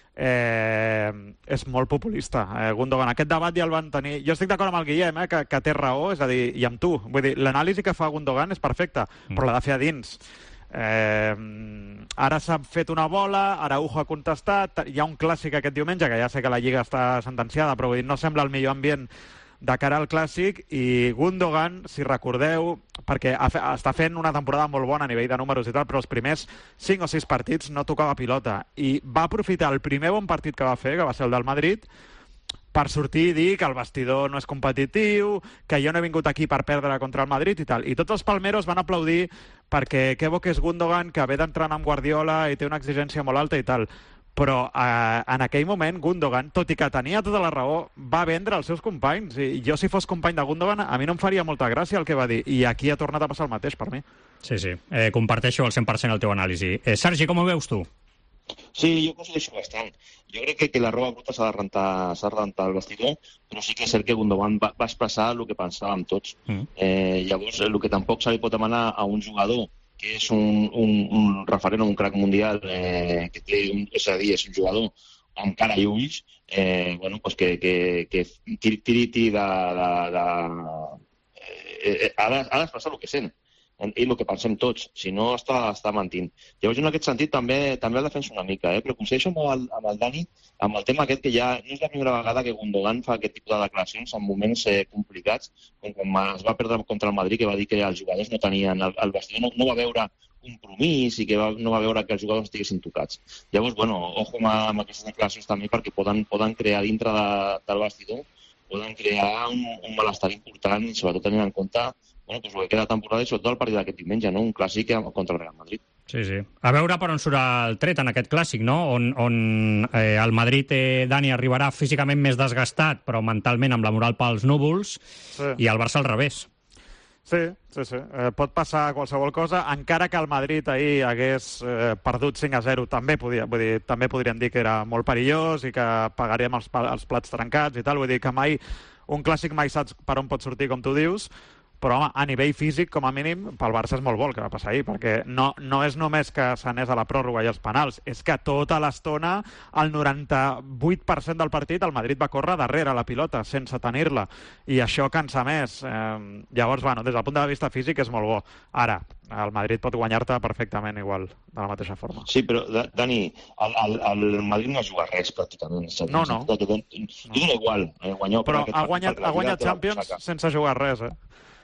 eh, és molt populista. Eh, Gundogan, aquest debat ja el van tenir... Jo estic d'acord amb el Guillem, eh, que, que té raó, és a dir, i amb tu. Vull dir, l'anàlisi que fa Gundogan és perfecta, mm. però l'ha de fer a dins. Eh, ara s'ha fet una bola, Araujo ha contestat, hi ha un clàssic aquest diumenge, que ja sé que la Lliga està sentenciada, però vull dir, no sembla el millor ambient de cara al clàssic, i Gundogan, si recordeu, perquè ha fe, està fent una temporada molt bona a nivell de números i tal, però els primers cinc o sis partits no tocava pilota, i va aprofitar el primer bon partit que va fer, que va ser el del Madrid, per sortir i dir que el vestidor no és competitiu, que jo no he vingut aquí per perdre contra el Madrid i tal. I tots els palmeros van aplaudir perquè que bo que és Gundogan, que ve d'entrenar amb Guardiola i té una exigència molt alta i tal. Però eh, en aquell moment Gundogan, tot i que tenia tota la raó, va vendre els seus companys. I jo, si fos company de Gundogan, a mi no em faria molta gràcia el que va dir. I aquí ha tornat a passar el mateix per mi. Sí, sí. Eh, comparteixo al cent per cent el teu anàlisi. Eh, Sergi, com ho veus tu? Sí, jo coincideixo bastant. Jo crec que, que la roba bruta s'ha de rentar, s'ha de rentar al vestidor, però sí que és cert que Gundogan va, va expressar el que pensàvem tots. Mm. Eh, llavors, el que tampoc se li pot demanar a un jugador que és un, un, un referent o un crack mundial, eh, que té un, és a dir, és un jugador amb cara i ulls, eh, bueno, pues que, que, que tiri, tiri, tiri de... de, de eh, ha d'expressar el que sent i el que pensem tots, si no està, està mentint. Llavors, en aquest sentit, també també el defenso una mica, eh? Però coincideixo amb el, amb el Dani, amb el tema aquest que ja no és la primera vegada que Gundogan fa aquest tipus de declaracions en moments eh, complicats, com quan es va perdre contra el Madrid, que va dir que els jugadors no tenien... El, el vestidor no, no va veure compromís i que va, no va veure que els jugadors estiguessin tocats. Llavors, bueno, ojo amb, amb aquestes declaracions també, perquè poden, poden crear dintre de, del vestidor, poden crear un, un malestar important, i sobretot tenint en compte bueno, pues el que queda temporada i sobretot el partit d'aquest diumenge, no? Un clàssic contra el Real Madrid. Sí, sí. A veure per on surt el tret en aquest clàssic, no? On, on eh, el Madrid, eh, Dani, arribarà físicament més desgastat, però mentalment amb la moral pels núvols, sí. I el Barça al revés. Sí, sí, sí. Eh, pot passar qualsevol cosa, encara que el Madrid ahir hagués eh, perdut cinc a zero, també, podia, vull dir, també podríem dir que era molt perillós i que pagaríem els, els plats trencats i tal, vull dir que mai, un clàssic mai saps per on pot sortir, com tu dius, però home, a nivell físic, com a mínim, pel Barça és molt bo el que va passar ahir, perquè no, no és només que s'anés a la pròrroga i als penals, és que tota l'estona, el noranta-vuit per cent del partit, el Madrid va córrer darrere la pilota, sense tenir-la, i això cansa més. Eh, llavors, bueno, des del punt de vista físic és molt bo. Ara, el Madrid pot guanyar-te perfectament igual, de la mateixa forma. Sí, però, Dani, el, el, el Madrid no ha jugat res, pràcticament. No, no. Li dona igual eh, guanyar. Però ha guanyat, ha guanyat Champions sense jugar res, eh?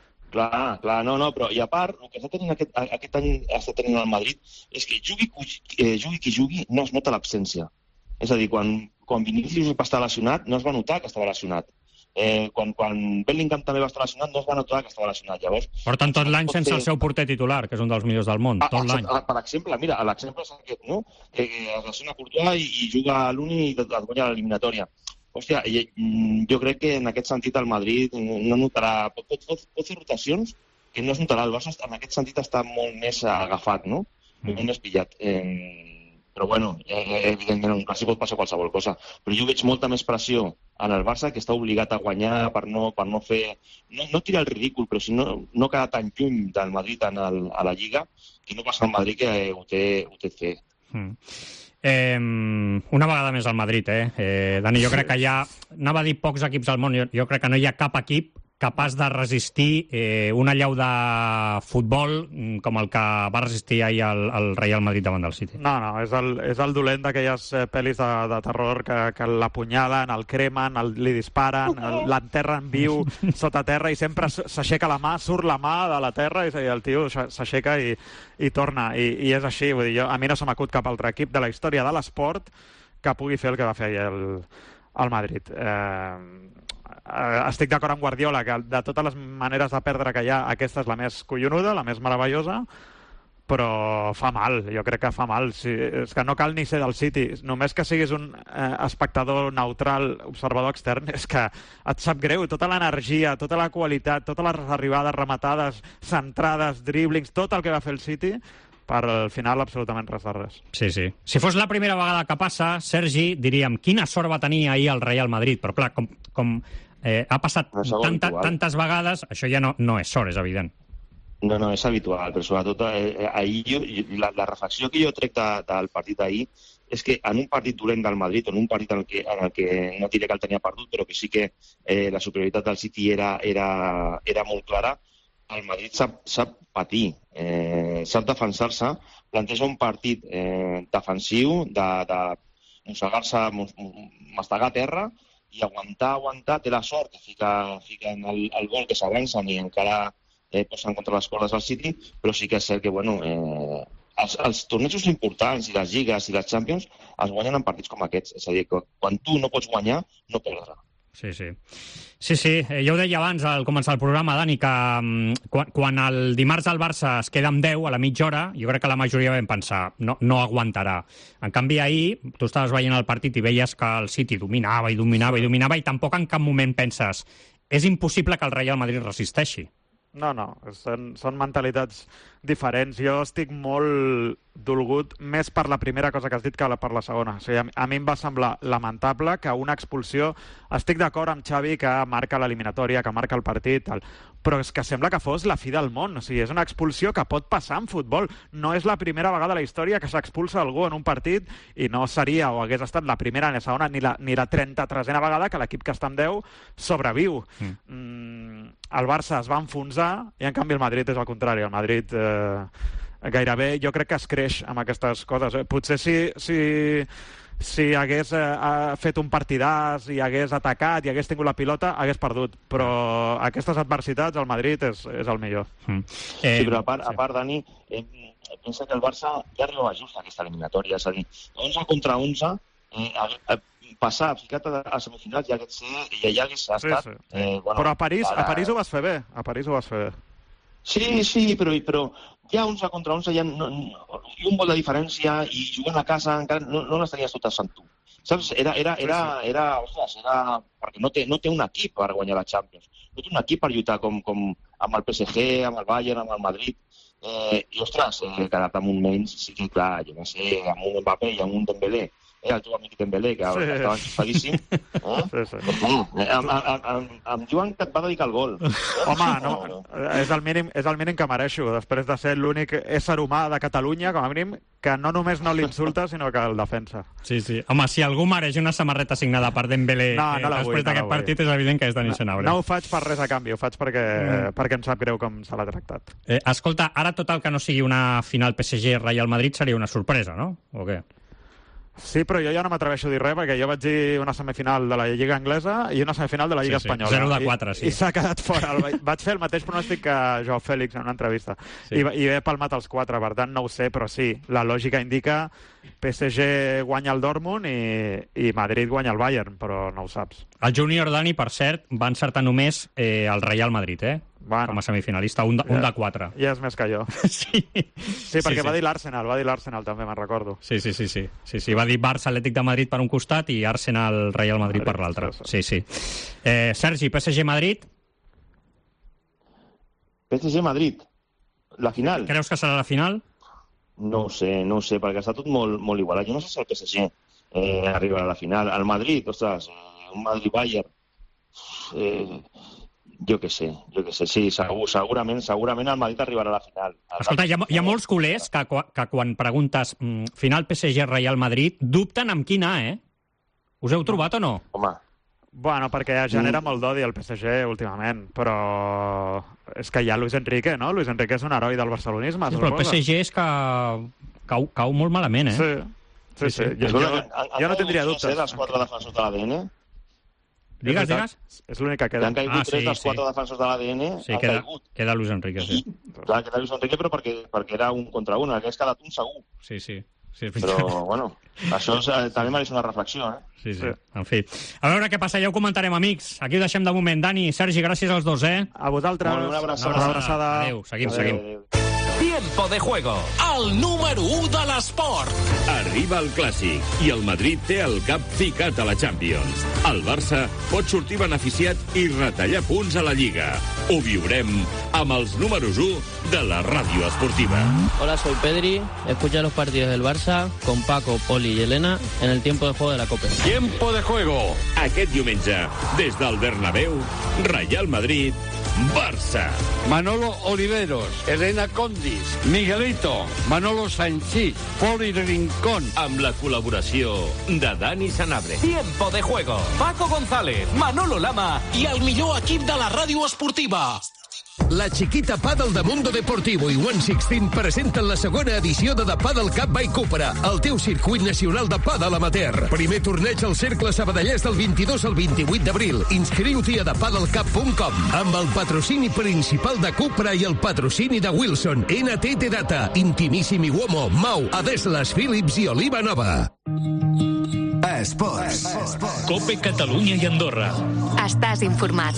Clar, clar, no, no, però i a part, el que està tenint aquest, aquest any està tenint el Madrid és que jugui, eh, jugui qui jugui, no es nota l'absència. És a dir, quan, quan Vinícius va estar lesionat, no es va notar que estava lesionat. Eh, quan, quan Bellingham també va estar lesionat, no es va notar que estava lesionat. Llavors, porten tot l'any sense ser... el seu porter titular, que és un dels millors del món, tot l'any. Per exemple, mira, l'exemple és aquest, no? Que es lesiona Courtois i, i juga a l'Uni i et guanya l'eliminatòria. Hòstia, jo crec que en aquest sentit el Madrid no notarà... Pot, pot, pot fer rotacions que no es notarà. El Barça en aquest sentit està molt més agafat, no? Mm. Molt més pillat. Eh, però bueno, eh, evidentment en quasi pot passar qualsevol cosa. Però jo veig molta més pressió en el Barça, que està obligat a guanyar per no, per no fer... No, no tirar el ridícul, però si no, no quedar tan lluny del Madrid en el, a la Lliga, que no passa al Madrid que ho té, ho té fer. Mm. Eh, una vegada més al Madrid, eh? eh? Dani, jo crec que hi ha... Anava a dir pocs equips al món, jo, jo crec que no hi ha cap equip capaç de resistir eh, una llau de futbol com el que va resistir ahir el, el Real Madrid davant del City. No, no, és el, és el dolent d'aquelles eh, pel·lis de, de terror que, que l'apunyalen, el cremen, el, li disparen, l'enterren viu sota terra i sempre s'aixeca la mà, surt la mà de la terra i el tio s'aixeca i, i torna. I, i és així, vull dir, jo, a mi no se m'acut cap altre equip de la història de l'esport que pugui fer el que va fer ahir el, el Madrid. Eh, estic d'acord amb Guardiola que de totes les maneres de perdre que hi ha, aquesta és la més collonuda, la més meravellosa, però fa mal, jo crec que fa mal. Sí, és que no cal ni ser del City, només que siguis un eh, espectador neutral, observador extern, és que et sap greu tota l'energia, tota la qualitat, totes les arribades, rematades, centrades, driblings, tot el que va fer el City, per al final absolutament res de res. Sí, sí. Si fos la primera vegada que passa, Sergi, diríem, quina sort va tenir ahir el Real Madrid, però clar, com, com eh, ha passat tanta, tantes vegades, això ja no, no és sort, és evident. No, no, és habitual, però sobretot eh, ahir jo, la, la reflexió que jo trec de, del partit d'ahir és que en un partit dolent del Madrid, en un partit en el que, en el que no diré que el tenia perdut, però que sí que eh, la superioritat del City era, era, era molt clara, el Madrid sap, sap patir, eh, sap defensar-se, planteja un partit eh, defensiu, de, de mossegar-se, mastegar a terra i aguantar, aguantar, té la sort que fica, fica en el, el gol que s'avancen i encara eh, posen contra les cordes al City, però sí que és cert que, bueno, eh, els, els tornejos importants i les lligues i les Champions es guanyen en partits com aquests, és a dir, que quan tu no pots guanyar, no perdrà. Sí, sí. Sí, sí. Eh, ja ho deia abans al començar el programa, Dani, que um, quan, quan el dimarts el Barça es queda amb deu a la mitja hora, jo crec que la majoria vam pensar no, no aguantarà. En canvi, ahir tu estaves veient el partit i veies que el City dominava i dominava i dominava i tampoc en cap moment penses és impossible que el Real Madrid resisteixi. No, no, són, són mentalitats diferents. Jo estic molt dolgut més per la primera cosa que has dit que per la segona. O sigui, a mi em va semblar lamentable que una expulsió... Estic d'acord amb Xavi que marca l'eliminatòria, que marca el partit, tal, però és que sembla que fos la fi del món. O sigui, és una expulsió que pot passar en futbol. No és la primera vegada a la història que s'expulsa algú en un partit i no seria o hagués estat la primera ni la segona ni la, ni la trenta-tresena vegada que l'equip que està amb deu sobreviu. Mm. Mm, el Barça es va enfonsar i en canvi el Madrid és el contrari. El Madrid eh, gairebé jo crec que es creix amb aquestes coses. Potser si, si, si hagués eh, fet un partidàs i hagués atacat i hagués tingut la pilota, hagués perdut. Però aquestes adversitats el Madrid és, és el millor. Mm. Eh, sí, però a part, sí. a part Dani, eh, pensa que el Barça ja arribava just a aquesta eliminatòria. És a dir, onze contra onze, eh, eh, passar, ficat a, a semifinals ja hagués, ja, ja hagués estat... Sí, sí. Eh, bueno, però a París, ara... a París ho vas fer bé. A París ho vas fer bé. Sí, sí, però, però ja onze contra onze, ja no, no, i un gol de diferència i jugant a casa encara no, no les tenies totes amb tu. Saps? Era, era, era, era, ostres, era... Perquè no té, no té un equip per guanyar la Champions. No té un equip per lluitar com, com amb el P S G, amb el Bayern, amb el Madrid. Eh, I, ostres, eh, quedar-te amb un menys, sí que, clar, jo no sé, amb un Mbappé i amb un Dembélé, eh, el teu amic Dembélé, que sí. estava enxufadíssim. Eh? Sí, sí. Eh, em, em, em, em diuen que et va dedicar el gol. Home, no, és el mínim, és el mínim que mereixo, després de ser l'únic ésser humà de Catalunya, com a mínim, que no només no l'insulta, sinó que el defensa. Sí, sí. Home, si algú mereix una samarreta signada per Dembélé no, no eh, després d'aquest no partit, és evident que és Dani Sanabria. No, no ho faig per res a canvi, ho faig perquè, mm. perquè em sap greu com se l'ha tractat. Eh, escolta, ara tot el que no sigui una final P S G-Real Madrid seria una sorpresa, no? O què? Sí, però jo ja no m'atreveixo a dir res, perquè jo vaig dir una semifinal de la Lliga Anglesa i una semifinal de la Lliga sí, sí. Espanyola. zero de quatre, sí. I, i s'ha quedat fora. Vaig fer el mateix pronòstic que Joao Fèlix en una entrevista. Sí. I, I he palmat els quatre, per tant no ho sé, però sí, la lògica indica P S G guanya el Dortmund i, i Madrid guanya el Bayern, però no ho saps. El Júnior Dani, per cert, va encertar només eh, el Real Madrid, eh? Bueno, com a semifinalista, un de, un de quatre. Ja és més que jo. Sí, sí perquè sí, va sí. dir l'Arsenal, va dir l'Arsenal també, me'n recordo. Sí, sí, sí, sí, sí, sí. Va dir Barça Atlètic de Madrid per un costat i Arsenal Real Madrid, Madrid per l'altre. Sí, sí. Eh, Sergi, P S G Madrid? P S G Madrid, la final. Creus que serà la final? No ho sé, no ho sé, perquè està tot molt, molt igualat. Jo no sé si el P S G eh, arribarà a la final. El Madrid, ostres, un Madrid-Bayern... Eh, jo què sé, jo què sé, sí, segur, segurament, segurament el Madrid arribarà a la final. Escolta, hi ha, hi ha molts culers que, que quan preguntes mm, final P S G-Real Madrid dubten amb quin A, eh? Us heu trobat o no? Home. Bueno, perquè genera mm. molt d'odi el P S G últimament, però és que hi ha Luis Enrique, no? Luis Enrique és un heroi del barcelonisme, sí, però el P S G és que cau, cau molt malament, eh? Sí, sí, sí. sí. Jo, jo, jo no tindria dubtes. Els quatre defensors de l'A D N? Digues, digues. És l'únic que queda. Han caigut ah, sí, tres dels sí. quatre defensors de l'A D N. Sí, queda, queda Luis Enrique, sí. Clar, queda Luis Enrique, però perquè, perquè era un contra un. Hagués quedat un segur. Sí, sí. sí però, bueno, això és, eh, també mereix una reflexió, eh? Sí, sí. En fi. A veure què passa, ja ho comentarem, amics. Aquí ho deixem de moment. Dani, Sergi, gràcies als dos, eh? A vosaltres. Molt una abraçada. Una abraçada. Adéu, seguim, adéu, seguim. Adéu. Tiempo de juego, el número u de l'esport. Arriba el Clàssic i el Madrid té el cap ficat a la Champions. El Barça pot sortir beneficiat i retallar punts a la Lliga. Ho viurem amb els números u de la ràdio esportiva. Hola, soy Pedri. Escucha los partidos del Barça con Paco, Poli y Elena en el tiempo de juego de la Copa. Tiempo de juego. Aquest diumenge, des del Bernabéu, Real Madrid, Barça. Manolo Oliveros, Elena Condis, Miguelito, Manolo Sanchís, Poli Rincón. Amb la col·laboració de Dani Sanabria. Tiempo de juego. Paco González, Manolo Lama i el millor equip de la ràdio esportiva. La Chiquita Paddle de Mundo Deportivo i one sixteen presenten la segona edició de The Paddle Cup by Cupra, el teu circuit nacional de paddle amateur. Primer torneig al Cercle Sabadellès del vint-i-dos al vint-i-vuit d'abril. Inscriu-t'hi a the paddle cup punt com amb el patrocini principal de Cupra i el patrocini de Wilson, N T T Data, Intimissimi Uomo, Mau, Adeslas, Philips i Oliva Nova. Esports. Cope Catalunya i Andorra. Estàs informat.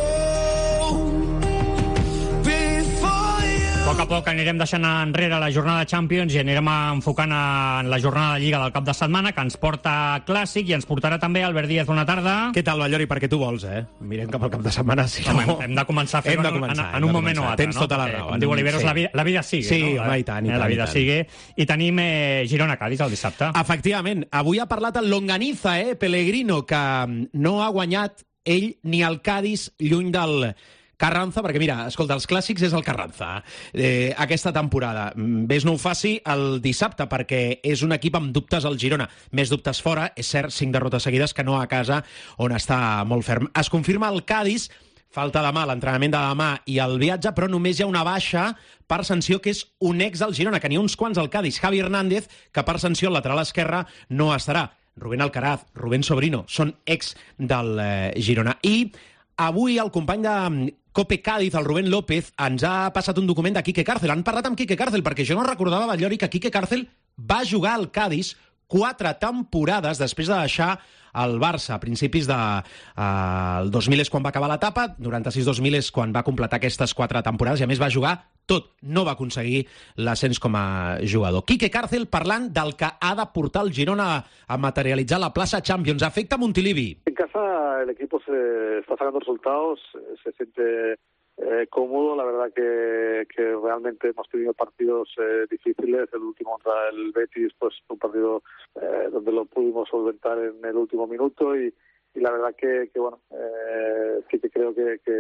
A poc a poc anirem deixant enrere la jornada de Champions i anirem enfocant en la jornada de Lliga del cap de setmana, que ens porta Clàssic i ens portarà també Albert Díaz. Bona tarda. Què tal, Ballori? Perquè tu vols, eh? Mirem cap al cap de setmana. Si no... Home, hem de començar a fer-ho en, en, en un moment o altre. Tens tota la no? raó. Com diu Oliveros, sí. la, vida, la vida sigue. Sí, no? home, i tant, i tant. La vida sigue. I tenim eh, Girona-Cádiz el dissabte. Efectivament. Avui ha parlat el Longaniza, eh? Pellegrino, que no ha guanyat ell ni el Cádiz lluny del Carranza, perquè mira, escolta, els clàssics és el Carranza eh, aquesta temporada. Ves no ho faci el dissabte, perquè és un equip amb dubtes al Girona. Més dubtes fora, és cert, cinc derrotes seguides, que no a casa, on està molt ferm. Es confirma el Cádiz, falta demà, l'entrenament de demà i el viatge, però només hi ha una baixa per sanció, que és un ex del Girona, que n'hi ha uns quants al Cádiz, Javi Hernández, que per sanció al lateral esquerre no estarà. Rubén Alcaraz, Rubén Sobrino, són ex del eh, Girona. I avui el company de Cope Cádiz, el Rubén López, ens ha passat un document de Quique Cárcel. Han parlat amb Quique Cárcel, perquè jo no recordava, Ballori, que Quique Cárcel va jugar al Cádiz quatre temporades després de deixar el Barça. A principis del de, uh, dos mil és quan va acabar l'etapa, noranta-sis dos mil és quan va completar aquestes quatre temporades, i a més va jugar tot. No va aconseguir l'ascens com a jugador. Quique Cárcel parlant del que ha de portar el Girona a materialitzar la plaça Champions. Afecta Montilivi. En casa el equipo se está sacando resultados, se siente eh, cómodo. La verdad que, que realmente hemos tenido partidos eh, difíciles. El último contra el Betis, pues un partido eh, donde lo pudimos solventar en el último minuto y, y la verdad que, que bueno, eh, sí que creo que, que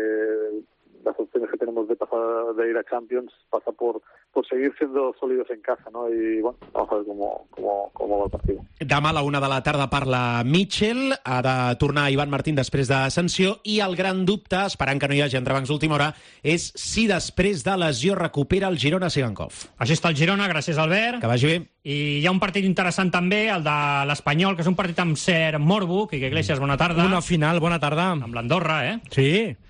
las opciones que tenemos de pasar de ir a Champions pasa por por seguir siendo sólidos en casa, ¿no? Y bueno, vamos a ver cómo, cómo, cómo va el partido. Demà a la una de la tarda parla Mitchell, ha de tornar Ivan Martín després de sanció, i el gran dubte, esperant que no hi hagi entrebancs d'última hora, és si després de lesió recupera el Girona Sigankov. Així està el Girona, gràcies Albert. Que vagi bé. I hi ha un partit interessant també, el de l'Espanyol, que és un partit amb cert morbo. Quique Iglesias, bona tarda. Una final, bona tarda. Amb l'Andorra, eh? Sí,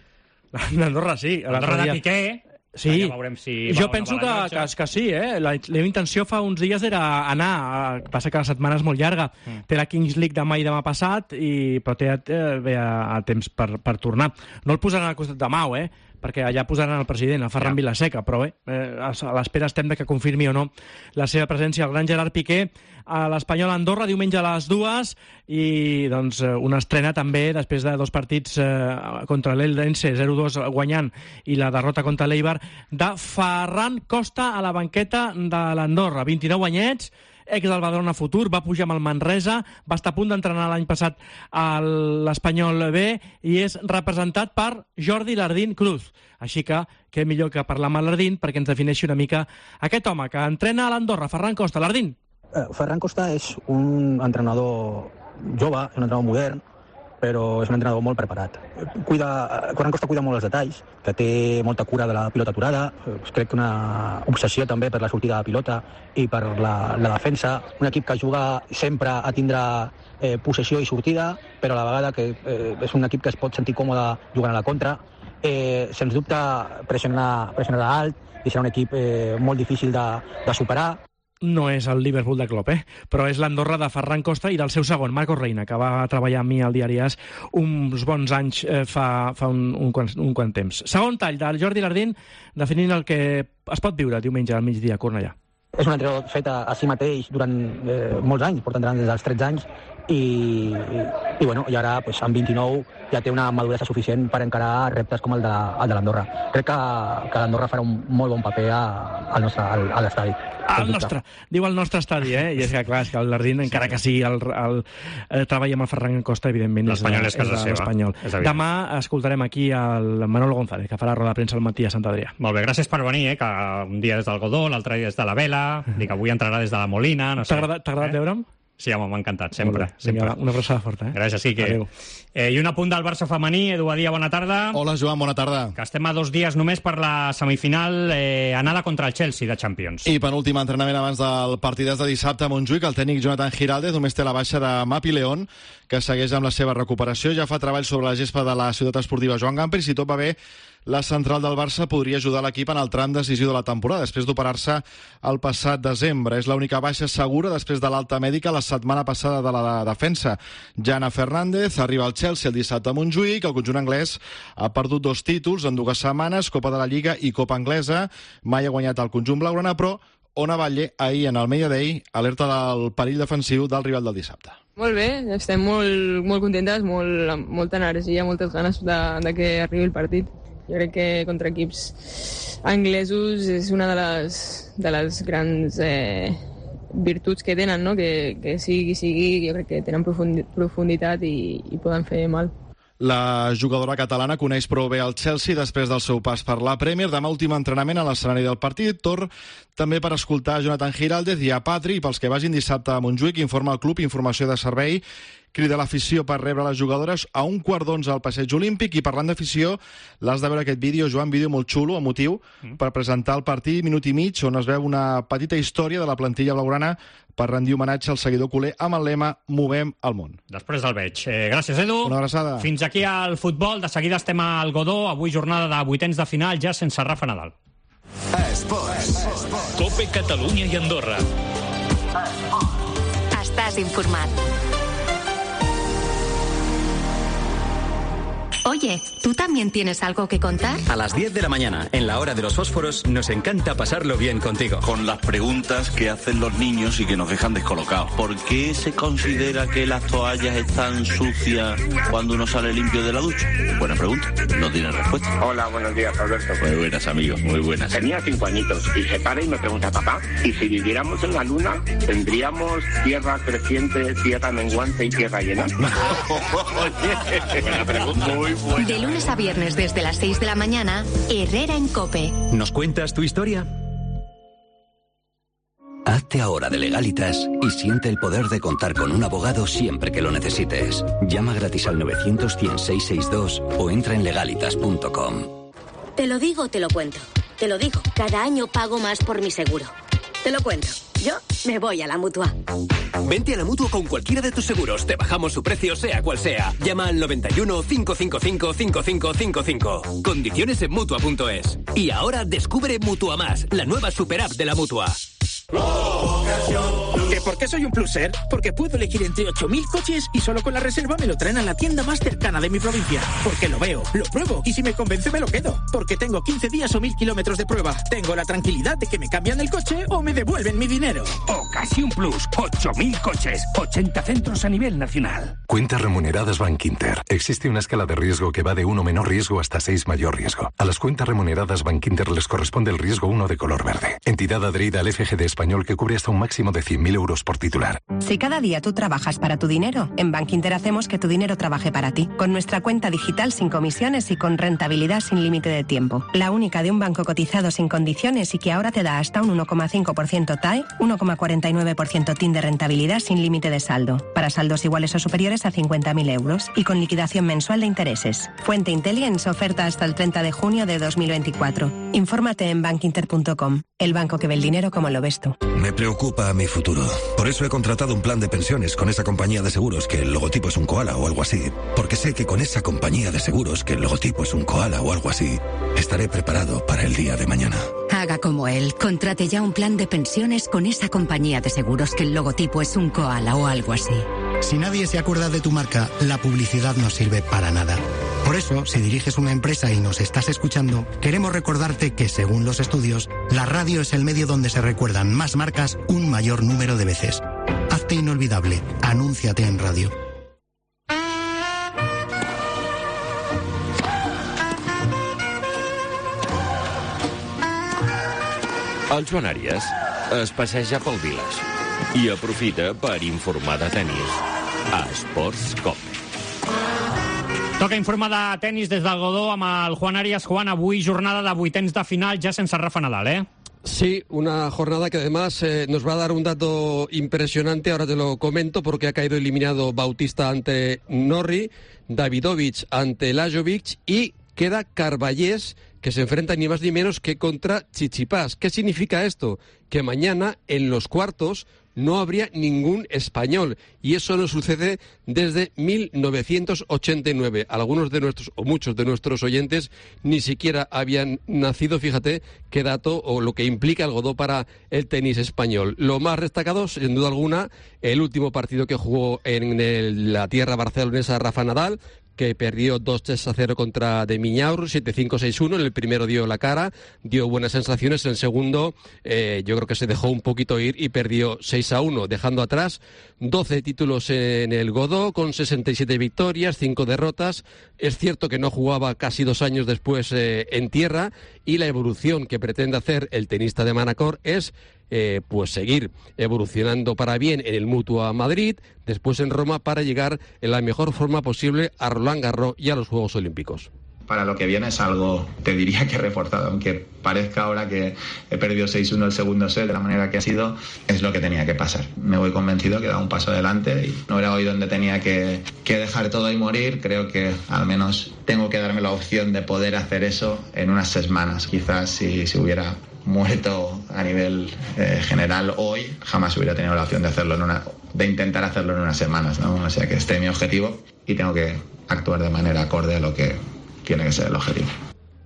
l'Andorra sí. L'Andorra de Piqué. Sí, ja veurem si jo penso que, que, que sí, eh? La, la meva intenció fa uns dies era anar, passa que la setmana és molt llarga, mm. té la Kings League demà i demà passat, i, però té eh, bé a, a temps per, per tornar. No el posaran al costat de Mau, eh? perquè allà posaran el president, el Ferran ja. Vilaseca, però bé, eh, a l'espera estem de que confirmi o no la seva presència. El gran Gerard Piqué a l'Espanyol Andorra, diumenge a les dues, i doncs una estrena també després de dos partits eh, contra l'Eldense, zero dos guanyant, i la derrota contra l'Eibar, de Ferran Costa a la banqueta de l'Andorra, vint-i-nou anyets, ex del Badalona Futur, va pujar amb el Manresa, va estar a punt d'entrenar l'any passat a l'Espanyol B i és representat per Jordi Lardín Cruz. Així que, què millor que parlar amb Lardín perquè ens defineixi una mica aquest home que entrena a l'Andorra, Ferran Costa. Lardín. Eh, Ferran Costa és un entrenador jove, un entrenador modern, però és un entrenador molt preparat. Cuida, Ferran Costa cuida molt els detalls, que té molta cura de la pilota aturada, crec que una obsessió també per la sortida de pilota i per la, la defensa. Un equip que juga sempre a tindre eh, possessió i sortida, però a la vegada que eh, és un equip que es pot sentir còmode jugant a la contra. Eh, sens dubte pressionarà, pressionarà alt i serà un equip eh, molt difícil de, de superar. No és el Liverpool de Klopp, eh? Però és l'Andorra de Ferran Costa i del seu segon, Marcos Reina, que va treballar amb mi al diari As uns bons anys eh, fa, fa un, un, quant, un quant temps. Segon tall del Jordi Lardín, definint el que es pot viure diumenge al migdia a Cornellà. És un entrenador fet a, a si mateix durant eh, molts anys, portant des dels tretze anys, i, i, i, bueno, i ara pues, amb vint-i-nou ja té una maduresa suficient per encarar reptes com el de, el de l'Andorra. Crec que, que l'Andorra farà un molt bon paper a, al nostre, al, a l'estadi. El nostre, diu el nostre estadi, eh? I és que, clar, és que el Lardín, sí. encara que sigui el, el, el treball amb el Ferran Costa, evidentment, l'Espanyol és, és casa seva. Demà escoltarem aquí el Manolo González, que farà roda de premsa al matí a Sant Adrià. Molt bé, gràcies per venir, eh? Que un dia des del Godó, l'altre dia des de la Vela, dic, avui entrarà des de la Molina, no sé. T'ha agradat, agradat eh? veure'm? Sí, home, m'ha encantat, sempre. sempre. Una abraçada forta, eh? Gràcies, Quique. Eh, I un apunt del Barça femení. Edu Badia, bona tarda. Hola, Joan, bona tarda. Que estem a dos dies només per la semifinal eh, anada contra el Chelsea de Champions. I penúltim entrenament abans del partidàs de dissabte a Montjuïc. El tècnic Jonathan Giraldez només té la baixa de Mapi León, que segueix amb la seva recuperació. Ja fa treball sobre la gespa de la ciutat esportiva Joan Gamper, i si tot va bé, la central del Barça podria ajudar l'equip en el tram decisiu de la temporada, després d'operar-se el passat desembre. És l'única baixa segura després de l'alta mèdica la setmana passada de la defensa. Jana Fernández arriba al Chelsea el dissabte a Montjuïc. El conjunt anglès ha perdut dos títols en dues setmanes, Copa de la Lliga i Copa Anglesa. Mai ha guanyat el conjunt blaugrana, però Ona Batlle ahir en el Media Day alerta del perill defensiu del rival del dissabte. Molt bé, estem molt, molt contentes, molt, amb molta energia, moltes ganes de, de que arribi el partit. Jo crec que contra equips anglesos és una de les, de les grans eh, virtuts que tenen, no? que, que sigui qui sigui, jo crec que tenen profunditat i, i poden fer mal. La jugadora catalana coneix prou bé el Chelsea després del seu pas per la Premier. Demà últim entrenament a l'escenari del partit. Torn també per escoltar Jonathan Giraldez i a Patri, pels que vagin dissabte a Montjuïc, informa el club, informació de servei. Crida l'afició per rebre les jugadores a un quart d'onze al Passeig Olímpic. I parlant d'afició, l'has de veure aquest vídeo, Joan, vídeo molt xulo, emotiu, mm. per presentar el partit, minut i mig, on es veu una petita història de la plantilla blaugrana per rendir homenatge al seguidor culer amb el lema Movem el món. Després el veig. Eh, gràcies, Edu. Una abraçada. Fins aquí al futbol. De seguida estem al Godó. Avui jornada de vuitens de final, ja sense Rafa Nadal. Esports. Cope Catalunya i Andorra. Estàs informat. Oye, ¿tú también tienes algo que contar? A las diez de la mañana, en la hora de los fósforos, nos encanta pasarlo bien contigo. Con las preguntas que hacen los niños y que nos dejan descolocados. ¿Por qué se considera que las toallas están sucias cuando uno sale limpio de la ducha? Buena pregunta, no tiene respuesta. Hola, buenos días, Alberto. Muy buenas, amigos, muy buenas. Tenía cinco añitos y se para y me pregunta, papá, ¿y si viviéramos en la luna, tendríamos tierra creciente, tierra menguante y tierra llena? Oye, buena pregunta. Muy buena. De lunes a viernes desde las seis de la mañana, Herrera en COPE. ¿Nos cuentas tu historia? Hazte ahora de Legalitas y siente el poder de contar con un abogado siempre que lo necesites. Llama gratis al novecientos, cien, seiscientos sesenta y dos o entra en legalitas punto com. Te lo digo, te lo cuento. Te lo digo, cada año pago más por mi seguro. Te lo cuento. Yo me voy a la Mutua. Vente a la Mutua con cualquiera de tus seguros. Te bajamos su precio, sea cual sea. Llama al noventa y uno, cinco cinco cinco, cinco cinco cinco cinco. Condiciones en Mutua punto es. Y ahora descubre Mutua Más, la nueva super app de la Mutua. ¿Que por qué soy un pluser? Porque puedo elegir entre ocho mil coches y solo con la reserva me lo traen a la tienda más cercana de mi provincia. Porque lo veo, lo pruebo y si me convence me lo quedo. Porque tengo quince días o mil kilómetros de prueba. Tengo la tranquilidad de que me cambian el coche o me devuelven mi dinero. Ocasión Plus, ocho mil coches, ochenta centros a nivel nacional. Cuentas remuneradas Bankinter. Existe una escala de riesgo que va de uno menor riesgo hasta seis mayor riesgo. A las cuentas remuneradas Bankinter les corresponde el riesgo uno de color verde. Entidad adherida al F G D español que cubre hasta un máximo de cien mil euros por titular. Si cada día tú trabajas para tu dinero, en Bankinter hacemos que tu dinero trabaje para ti. Con nuestra cuenta digital sin comisiones y con rentabilidad sin límite de tiempo. La única de un banco cotizado sin condiciones y que ahora te da hasta un uno coma cinco por ciento T A E, uno coma cuarenta y nueve por ciento T I N de rentabilidad sin límite de saldo. Para saldos iguales o superiores a cincuenta mil euros y con liquidación mensual de intereses. Fuente Intelligence, oferta hasta el treinta de junio de dos mil veinticuatro. Infórmate en bankinter punto com. El banco que ve el dinero como lo ves tú. Me preocupa mi futuro. Por eso he contratado un plan de pensiones con esa compañía de seguros que el logotipo es un koala o algo así. Porque sé que con esa compañía de seguros que el logotipo es un koala o algo así, estaré preparado para el día de mañana. Haga como él. Contrate ya un plan de pensiones con esa compañía de seguros que el logotipo es un koala o algo así. Si nadie se acuerda de tu marca, la publicidad no sirve para nada. Por eso, si diriges una empresa y nos estás escuchando, queremos recordarte que, según los estudios, la radio es el medio donde se recuerdan más marcas un mayor número de veces. Hazte inolvidable. Anúnciate en radio. El Joan Àries es passeja pel Village i aprofita per informar de tenis a Esports COPE. Toca informar de tenis des del Godó amb el Juan Àries. Juan, avui jornada de vuitens de final ja sense Rafa Nadal, ¿eh? Sí, una jornada que además eh, nos va a dar un dato impresionante, ahora te lo comento, porque ha caído eliminado Bautista ante Norrie, Davidovich ante Lajovic y queda Carballés, que se enfrenta ni más ni menos que contra Tsitsipas. ¿Qué significa esto? Que mañana en los cuartos no habría ningún español, y eso no sucede desde mil novecientos ochenta y nueve. Algunos de nuestros, o muchos de nuestros oyentes, ni siquiera habían nacido. Fíjate qué dato o lo que implica el Godó para el tenis español. Lo más destacado, sin duda alguna, el último partido que jugó en el, la tierra barcelonesa Rafa Nadal, que perdió dos tres a cero contra de Miñaur, siete cinco seis uno. En el primero dio la cara, dio buenas sensaciones. En el segundo, eh, yo creo que se dejó un poquito ir y perdió seis a uno, dejando atrás doce títulos en el Godó, con sesenta y siete victorias, cinco derrotas. Es cierto que no jugaba casi dos años después eh, en tierra, y la evolución que pretende hacer el tenista de Manacor es Eh, pues seguir evolucionando para bien en el Mutua Madrid, después en Roma, para llegar en la mejor forma posible a Roland Garros y a los Juegos Olímpicos. Para lo que viene es algo, te diría que reforzado, aunque parezca ahora que he perdido seis uno el segundo set de la manera que ha sido, es lo que tenía que pasar. Me voy convencido que he dado un paso adelante y no era hoy donde tenía que, que dejar todo y morir. Creo que al menos tengo que darme la opción de poder hacer eso en unas semanas. Quizás si, si hubiera muerto a nivel eh, general hoy, jamás hubiera tenido la opción de hacerlo en una, de intentar hacerlo en unas semanas, ¿no? O sea que este es mi objetivo y tengo que actuar de manera acorde a lo que tiene que ser el objetivo.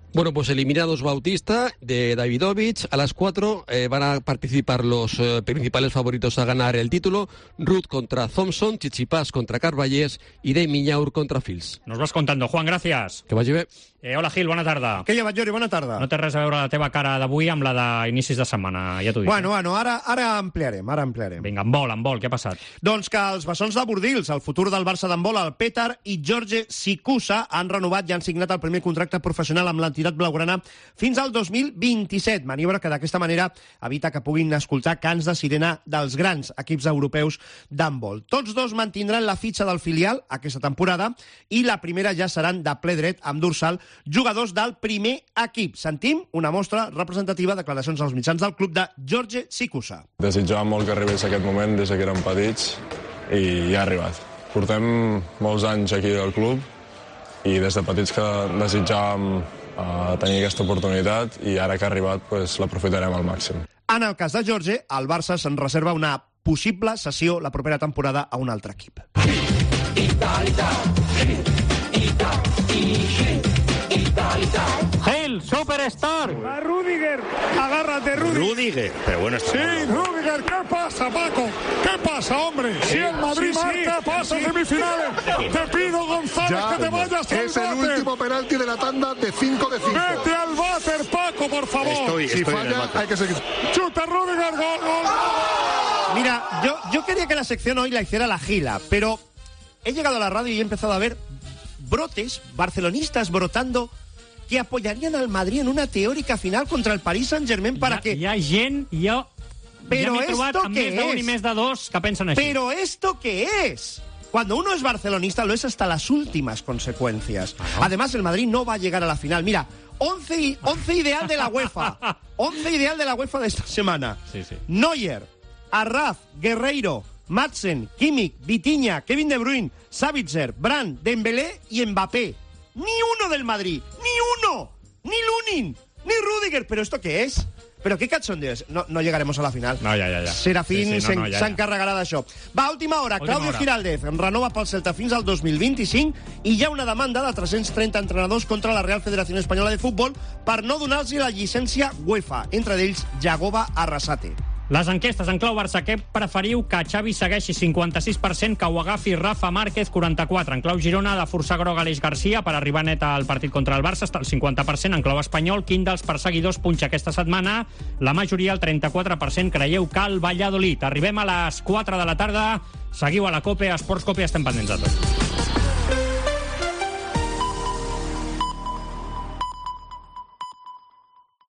Bueno, pues eliminados Bautista de Davidovich. A las cuatro eh, van a participar los eh, principales favoritos a ganar el título. Ruth contra Thompson, Tsitsipas contra Carballés i Dave Minyaur contra Fils. Nos vas contando. Juan, gracias. Que vagi bé. Eh, hola, Gil, bona tarda. Què lleva, Jordi? Bona tarda. No té res a veure la teva cara d'avui amb la d'inicis de setmana, ja t'ho dic. Bueno, bueno, ara, ara ampliarem, ara ampliarem. Vinga, en vol, en vol, què ha passat? Doncs que els bessons de Bordils, el futur del Barça d'handbol, el Petar i George Sikusa han renovat i han signat el primer contracte professional amb l'entitat blaugrana fins al dos mil vint-i-set. Maniobra que d'aquesta manera evita que puguin escoltar cants de sirena dels grans equips europeus d'handbol. Tots dos mantindran la fitxa del filial aquesta temporada i la primera ja seran de ple dret amb dorsal jugadors del primer equip. Sentim una mostra representativa de declaracions als mitjans del club de George Sikusa. Desitjàvem molt que arribés aquest moment des que érem petits i ja ha arribat. Portem molts anys aquí al club i des de petits que desitjàvem uh, tenir aquesta oportunitat i ara que ha arribat pues, l'aprofitarem al màxim. En el cas de George, el Barça se'n reserva una possible cessió la propera temporada a un altre equip. Gil, Superstar. A Rudiger, agárrate, Rudiger. Rudiger, pero bueno... Sí, Rudiger, ¿qué pasa, Paco? ¿Qué pasa, hombre? Si el Madrid sí, sí, marca, pasa sí. semifinales. Te pido, González, Ya, que te vayas al es el váter. último penalti de la tanda de cinco de cinco. Vete al váter, Paco, por favor. Estoy, si estoy en el falla, váter. hay que seguir. Chuta, Rudiger, gol, gol, gol. Mira, yo, yo quería que la sección hoy la hiciera la Gila, pero he llegado a la radio y he empezado a ver brotes barcelonistas brotando que apoyarían al Madrid en una teórica final contra el Paris Saint-Germain para hi ha, que... Hi ha gent, jo... Pero ja m'he trobat esto amb qué més d'un es? i més de dos que pensen així. Pero ¿esto qué es? Cuando uno es barcelonista lo es hasta las últimas consecuencias. Ajá. Además, el Madrid no va a llegar a la final. Mira, once, i- once ideal de la UEFA. once ideal de la UEFA de esta semana. Sí, sí. Neuer, Arraf, Guerreiro, Madsen, Kimmich, Vitinha, Kevin De Bruyne, Savitzer, Brandt, Dembélé y Mbappé. Ni uno del Madrid, ni uno, ni Lunin, ni Rudiger. ¿Pero esto qué es? ¿Pero qué cachondeo es? No, no llegaremos a la final. No, ja, ja, ja. Serafín Sí, sí, no, no, ja, ja. s'encarregarà d'això. Va, última hora. Última Claudio hora. Giraldez renova pel Celta fins al dos mil vint-i-cinc i hi ha una demanda de tres-cents trenta entrenadors contra la Real Federación Española de Fútbol per no donar-los la llicència UEFA, entre ells Jagoba Arrasate. Les enquestes en clau Barça, què preferiu? Que Xavi segueixi cinquanta-sis per cent, que ho agafi Rafa Márquez, quaranta-quatre. En clau Girona, de forçar groc Aleix Garcia per arribar net al partit contra el Barça, està al cinquanta per cent. En clau espanyol, quin dels perseguidors punxa aquesta setmana? La majoria, el trenta-quatre per cent, creieu que el Valladolid. Arribem a les quatre de la tarda. Seguiu a la COPE, a Esports COPE, estem pendents de tot.